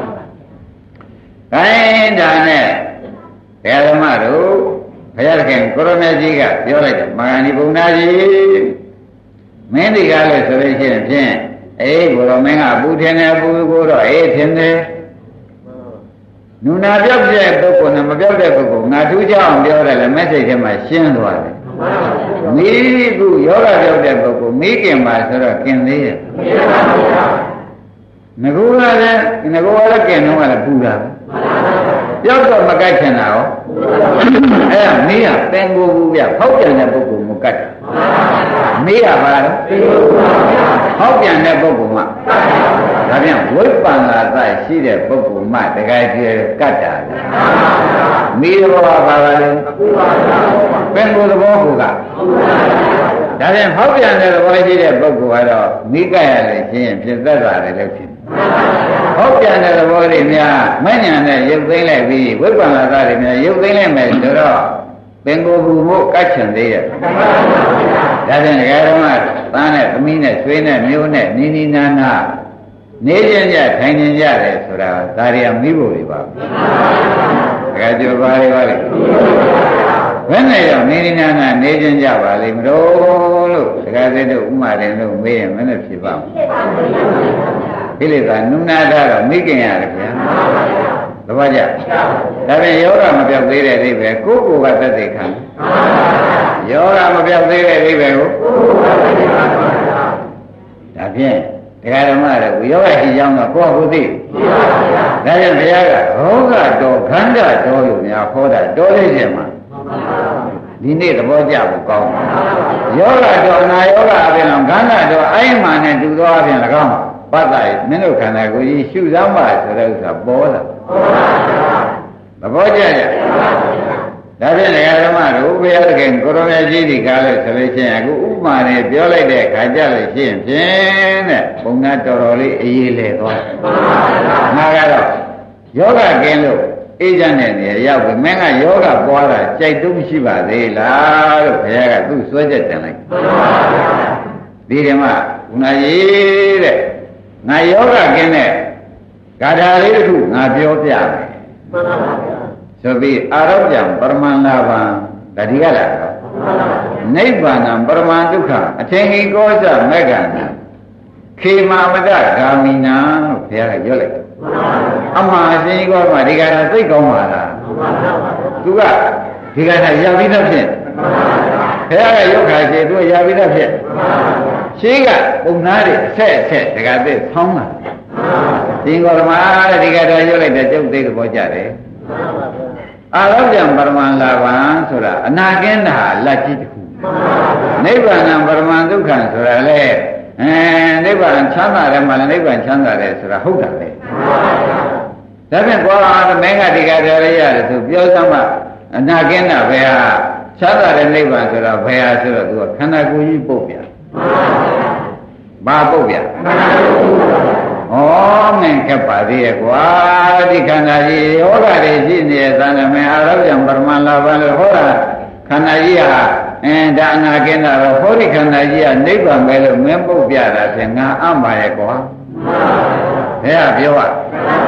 ခိုင်းဒါနဲ့တရားဓမ္မတို့ဘုရားသခင်ကိုရမကြီးကပြောလိုက်တယ်မဂန္ဒီဘုံနာကြီးမင်းဒီကားလို့ဆိုလို့ရှိရင်ဖြင့်အေးဘုရောမင်းကပူထင်တယ်ပူကိုတော့အေးထင်တယ်နုနာပြောက်တဲ့ပုဂ္ဂိုလ်နဲ့မပြောက်တဲ့ပုဂ္ဂိုလ်ငါထူးခြားအောင်ပြောတယ်လေမက်ဆေ့ထဲမှာရှင်းသွားတယ်မိခုယောဂပြောက်တဲ့ပုဂ္ဂိုလ်မိခင်ပါဆိုတော့กินသေးရဲ့ငကူကလည်းกินတော့ကလည်းပူတာပြောက်တော့မကတ်ချင်တာရောအဲ့ဒါမိကပင်ကိုဘူးပြဖောက်ပြန်တဲ့ပုဂ္ဂိုလ်မကတ်မိရပါလားဖောက်ပြန်တဲ့ပုဂ္ဂိုလ်မှဒါပြန်ဝိပ္ပန္နာသရှိတဲ့ပုဂ္ဂိုလ်မှတကယ်ကျေကတ်တာမိရောပါပါလေပင်ကိုယ်သဘောကဒါပြန်ဖောက်ပြန်တဲ့သဘောရှိတဲ့ပုဂ္ဂိုလ်ကတော့မိကတ်ရလေချင်းဖြစ်သက်ပါတယ်လို့ဖြစ်ဟုတ်ပြန်တဲ့သဘောတွေများမဉ္ဇဏ်နဲ့ရုပ်သိမ်းလိုက်ပြီးဝိပ္ပန္နသတွေများရုပ်သိမ်းလိုက်မယ်ဆိုတော့ပင်ကိုယ်ဘူးဖို့ကတ်ချင်သေးရဲ့ဒါပြန်ဒကာဓမ္မသားနဲ့သမီးနဲ့ဆွေးနဲ့မျိုးနဲ့နီနီနာနာနေကြကြထိုင်နေကြတယ်ဆိုတာဒါရီမိဖို့တွေပါဒကာကျော်ပါလေပါလေဘယ်နဲ့တော့နေနီနာနာနေကြကြပါလိမ့်မလို့လို့ဒကာသိတို့ဥမာတယ်လို့မေးရင်မနဲ့ဖြစ်ပါ့ကိလေသာနုနာတာတော့မိခင်ရတယ်ဗျာသဘောကျဒါပြန်ယောဂမပြောက်သေးတဲ့အိဗယ်ကိုယ်ကသက်သေခံယောဂမပြောက်သေးတဲ့အိဗယ်ကိုဒါဖြင့်တရားဓမ္မတွေယောဂရှိကြောင်းတော့ကိုယ့်ကိုသိဒါကြောင့်ဘုရားကဟောကတော့ခန္ဓာတော်လို့များဟောတာတော်လေးခြင်းမှာဒီနေ့သဘောကျဖို့ကောင်းယောဂတော်နာယောဂအပြင်တော့ခန္ဓာတော်အိမ်မှနဲ့တူသောအပြင်၎င်းပတ်သက်မင်းတို့ခန္ဓာကိုယ်ကြီးရှုစမ်းပါဆိုတဲ့ဥစ္စာပေါ်လာသဘောကျကြဒါဖြင့်ဓမ္မတို့ဘုရားသခင်ကိုရမကြီးဒီကားလို့ဆိုလို့ရှိရင်အခုဥပမာနဲ့ပြောလိုက်တဲ့ခါကြလို့ရှိရင်ဖြင့်တဲ့ဘုံနာတော်တော်လေးအေးလေသွားငါကတော့ယောဂကင်းလို့အေးချမ်းတဲ့နေရာရောက်ပြီမင်းကယောဂပွားတာကြိုက်တုံးရှိပါသေးလားလို့ဘုရားကသူ့စွဲချက်တင်လိုက်ဒီဓမ္မဘုနာကြီးတဲ့ငါယောဂကင်းတဲ့ဂါထာလေးတစ်ခုငါပြောပြမယ်ဆိုပြီးအာရောပံပရမန္လာဘံဒါဒီကလာတော့နိဗ္ဗာန်ပရမန္ဒုက္ခအထင်ကြီးကောဇမေက္ခဏခေမာမတဂာမိနာလို့ဘုရားကပြောလိုက်အမှားအရှင်ကောမှာဒီကထာသိကောင်းပါလားသူကဒီကထာရပြီးသားဖြစ်ဘုရားကယောဂါရှိသူရပြီးသားဖြစ်ရှိကပုံနာတွေအဆက်အဆက်တကသစ်ဆောင်းလာရှင်ကောဓမ္မတဲ့ဒီကထာရွတ်လိုက်တဲ့ကျုပ်သိသဘောကျတယ်အာရောပံပရမန္လာဘံဆိုတာအနာကင်းတာလက်ကြီးတစ်ခုနိဗ္ဗာန်ပရမန္ဒုက္ခဆိုတာလေနိဗ္ဗာန်ချမ်းသာတယ်မှလည်းနိဗ္ဗာန်ချမ်းသာတယ်ဆိုတာဟုတ်တာပဲဒါဖြင့်ကွာမင်းကဒီကထာရရတယ်သူပြောစမ်းမှအနာကင်းတာဘယ်ဟာချမ်းသာတဲ့နိဗ္ဗာန်ဆိုတာဘယ်ဟာဆိုတော့သူကခန္ဓာကိုယ်ကြီးပုတ်ပြဘာပုတ်ပြဩမင်းကပ်ပါသေးရဲ့ကွာဒီခန္ဓာကြီးယောဂတွေရှိနေတဲ့သံဃာမင်းအာရောပံပရမန္လာဘံလို့ဟောတာခန္ဓာကြီးဟာဒါအနာကင်းတာတော့ဟောဒီခန္ဓာကြီးကနိဗ္ဗာန်ပဲလို့မင်းပုတ်ပြတာဖြင့်ငါအံ့ပါရဲ့ကွာဘယ်ကပြောရ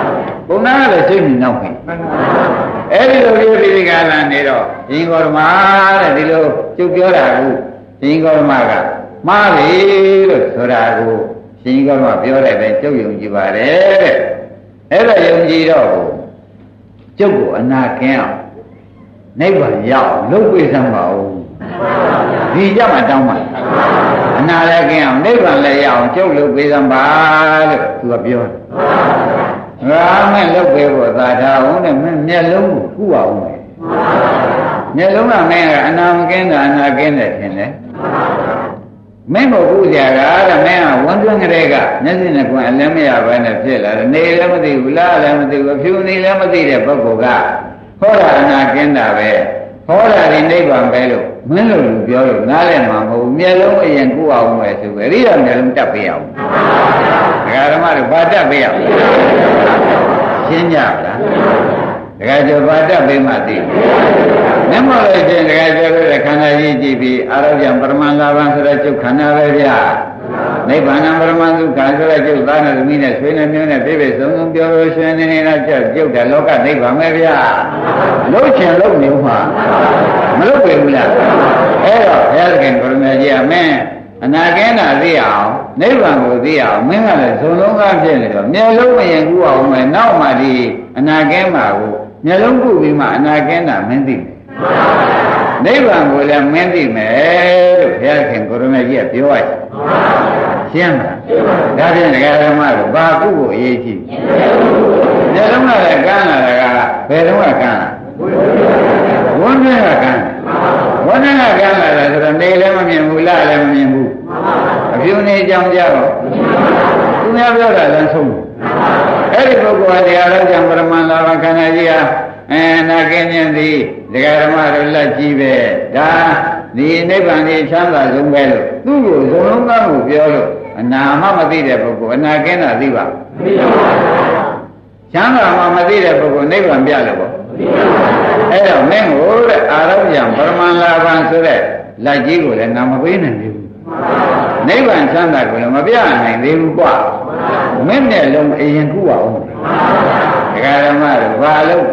ဘုံနာကလည်းစိတ်မြင်နောက်ခင်အဲ့ဒီလိုပြောပြီးဒီကလာနေတော့ရှင်ဂေါရမတဲ့ဒီလိုကျုပ်ပြောတာကိုရှင်ဂေါရမကမှားပြီလို့ဆိုတာကိုရှင်ဂေါရမပြောတဲ့ပဲကျုပ်ယုံကြည်ပါတယ်တဲ့အဲ့ဒါယုံကြည်တော့ကျုပ်ကိုအနာကင်းအောင်နိဗ္ဗာန်ရောက်လုပ်ပေးစမ်းပါဦးဒီကြမှာတောင်းပါအနာလည်းကင်းအောင်နိဗ္ဗာန်လည်းရအောင်ကျုပ်လုပ်ပေးစမ်းပါလို့သူကပြောတယ်ငါမဲ့လုပ်ပေးဖို့သာထားအောင်နဲ့မျက်လုံးကိုကုအောင်မယ်မျက်လုံးကမင်းကအနာမကင်းတာအနာကင်းတယ်ထင်တယ်မင်းကိုကုကြတာတဲ့မင်းကဝန်တွင်းကလေးကမျက်စိနဲ့ကွယ်အလည်းမရဘဲနဲ့ဖြစ်လာတယ်နေလည်းမသိဘူးလားလည်းမသိဘူးအဖြူနေလည်းမသိတဲ့ပုဂ္ဂိုလ်ကဟောတာအနာကင်းတာပဲဟောတာဒီနိဗ္ဗာန်ပဲလို့မင်းတို့လူပြောလို့နားလည်းမှာမဟုတ်ဘူးမျက်လုံးအရင်ကုအောင်မယ်ဆိုပဲရိယာမျက်လုံးတက်ပေးအောင်ဒကာဓမ္မတို့ဘာတက်ပေးအောင်ရှင်းကြလားဒကာကျော်ဘာတက်ပေးမှသိမျက်မှောက်လို့ချင်းဒကာကျော်တို့ခန္ဓာကြီးကြည့်ပြီးအာရောဂံပရမန်လာဘံဆိုတဲ့ကျုပ်ခန္ဓာပဲဗျာနိဗ္ဗာန်ပရမန်သုခဆိုတဲ့ကျုပ်သားနဲ့သမီးနဲ့ဆွေးနဲ့မျိုးနဲ့ပြည့်ပြည့်စုံစုံပြောလို့ရှင်နေနေတာကျုပ်တဲ့လောကနိဗ္ဗာန်ပဲဗျာလို့ချင်လို့နေမှာမလို့ပဲဘူးလားအဲ့တော့ဘုရားသခင်ကိုရမကြီးအမင်းအနာကင်းတာသိအောင်နိဗ္ဗာန်ကိုသိအောင်မင်းကလည်းဇုံလုံးကားဖြစ်နေတော့မျက်လုံးမရင်ကူအောင်မယ်နောက်မှဒီအနာကင်းမှာကိုမျက်လုံးကုပြီးမှအနာကင်းတာမင်းသိမယ်နိဗ္ဗာန်ကိုလည်းမင်းသိမယ်လို့ဘုရားသခင်ကိုရမကြီးကပြောလိုက်ရှင်းမလားဒါဖြင့်ဒကာဓမ္မတို့ဘာကုကိုအရေးကြီးမျက်လုံးကလည်းကန်းလာတာကဘယ်တော့ကကန်းလာဝန်းထဲကကန်းဝန်းထဲကကန်းလာတယ်ဆိုတော့နေလည်းမမြင်ဘူးလားလည်းမမြင်ဘူးအပြုံနေကြောင်ကြတော့သူများပြောတာလည်းဆုံးအဲ့ဒီပုဂ္ဂိုလ်ကတရားတော်ကြောင့်ပရမန်လာဘခန္ဓာကြီးဟာနာကင်းခြင်းသည်ဒကာဓမ္မတို့လက်ကြီးပဲဒါဒီနိဗ္ဗာန်ကြီးချမ်းသာဆုံးပဲလို့သူ့ကိုဇုံလုံးသားကိုပြောလို့အနာမှမသိတဲ့ပုဂ္ဂိုလ်အနာကင်းတာသိပါမသိပါဘူးချမ်းသာမှမသိတဲ့ပုဂ္ဂိုလ်နိဗ္ဗာန်ပြလို့ပေါ့မသိပါဘူးအဲ့တော့မင်းကိုတဲ့အာရောဂံပရမန်လာဘံဆိုတဲ့လက်ကြီးကိုလည်းငါမပေးနိုင်သေးဘူးနိဗ္ဗာန်ချမ်းသာကိုလည်းမပြနိုင်သေးဘူးကွာမင်းနဲ့လုံးအရင်ကုအောင်ဒကာဓမ္မတို့ဘာလို့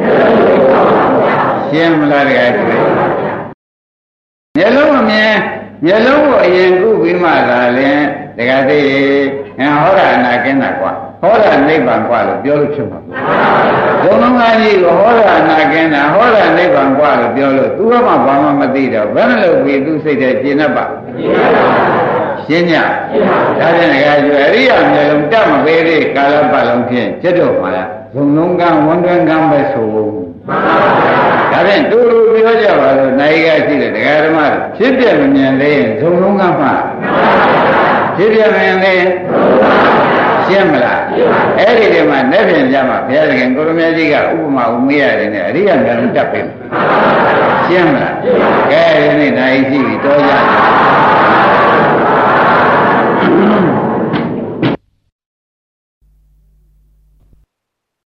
ရှင်းမလားတကယ်တွေ့မျက်လုံးအမြင်မျက်လုံးကိုအရင်ကုပြီးမှသာလဲတကယ်သိဟောတာအနာကင်းတာကွာဟောတာနိဗ္ဗာန်ကွာလို့ပြောလို့ဖြစ်မှာဘုံလုံးသားကြီးကိုဟောတာအနာကင်းတာဟောတာနိဗ္ဗာန်ကွာလို့ပြောလို့သူကမှဘာမှမသိတော့ဘယ်နဲ့လို့ပြီးသူစိတ်ထဲကျင်납ပါရှင်းညဒါဖြင့်တကယ်ကျွအရိယာမျက်လုံးတတ်မပေးသေးကာလပတ်လုံးဖြင့်ကျွတ်တော့မှာလားဇုံလုံးကဝန်တွင်ကပဲဆိုဘူးဒါဖြင့်တူတူပြောကြပါလို့နိုင်ကရှိတဲ့ဒကာဓမ္မတို့ဖြစ်ပြမမြင်သေးရင်ဇုံလုံးကမှဖြစ်ပြမြင်သေးရှင်းမလားအဲ့ဒီတည်းမှာလက်ဖြင့်ကြမှာဘုရားသခင်ကိုရမကြီးကဥပမာဥမေးရတယ်နဲ့အရိယာမျက်လုံးတတ်ပေးရှင်းမလားကဲဒီနေ့နိုင်ရှိပြီတော်ကြ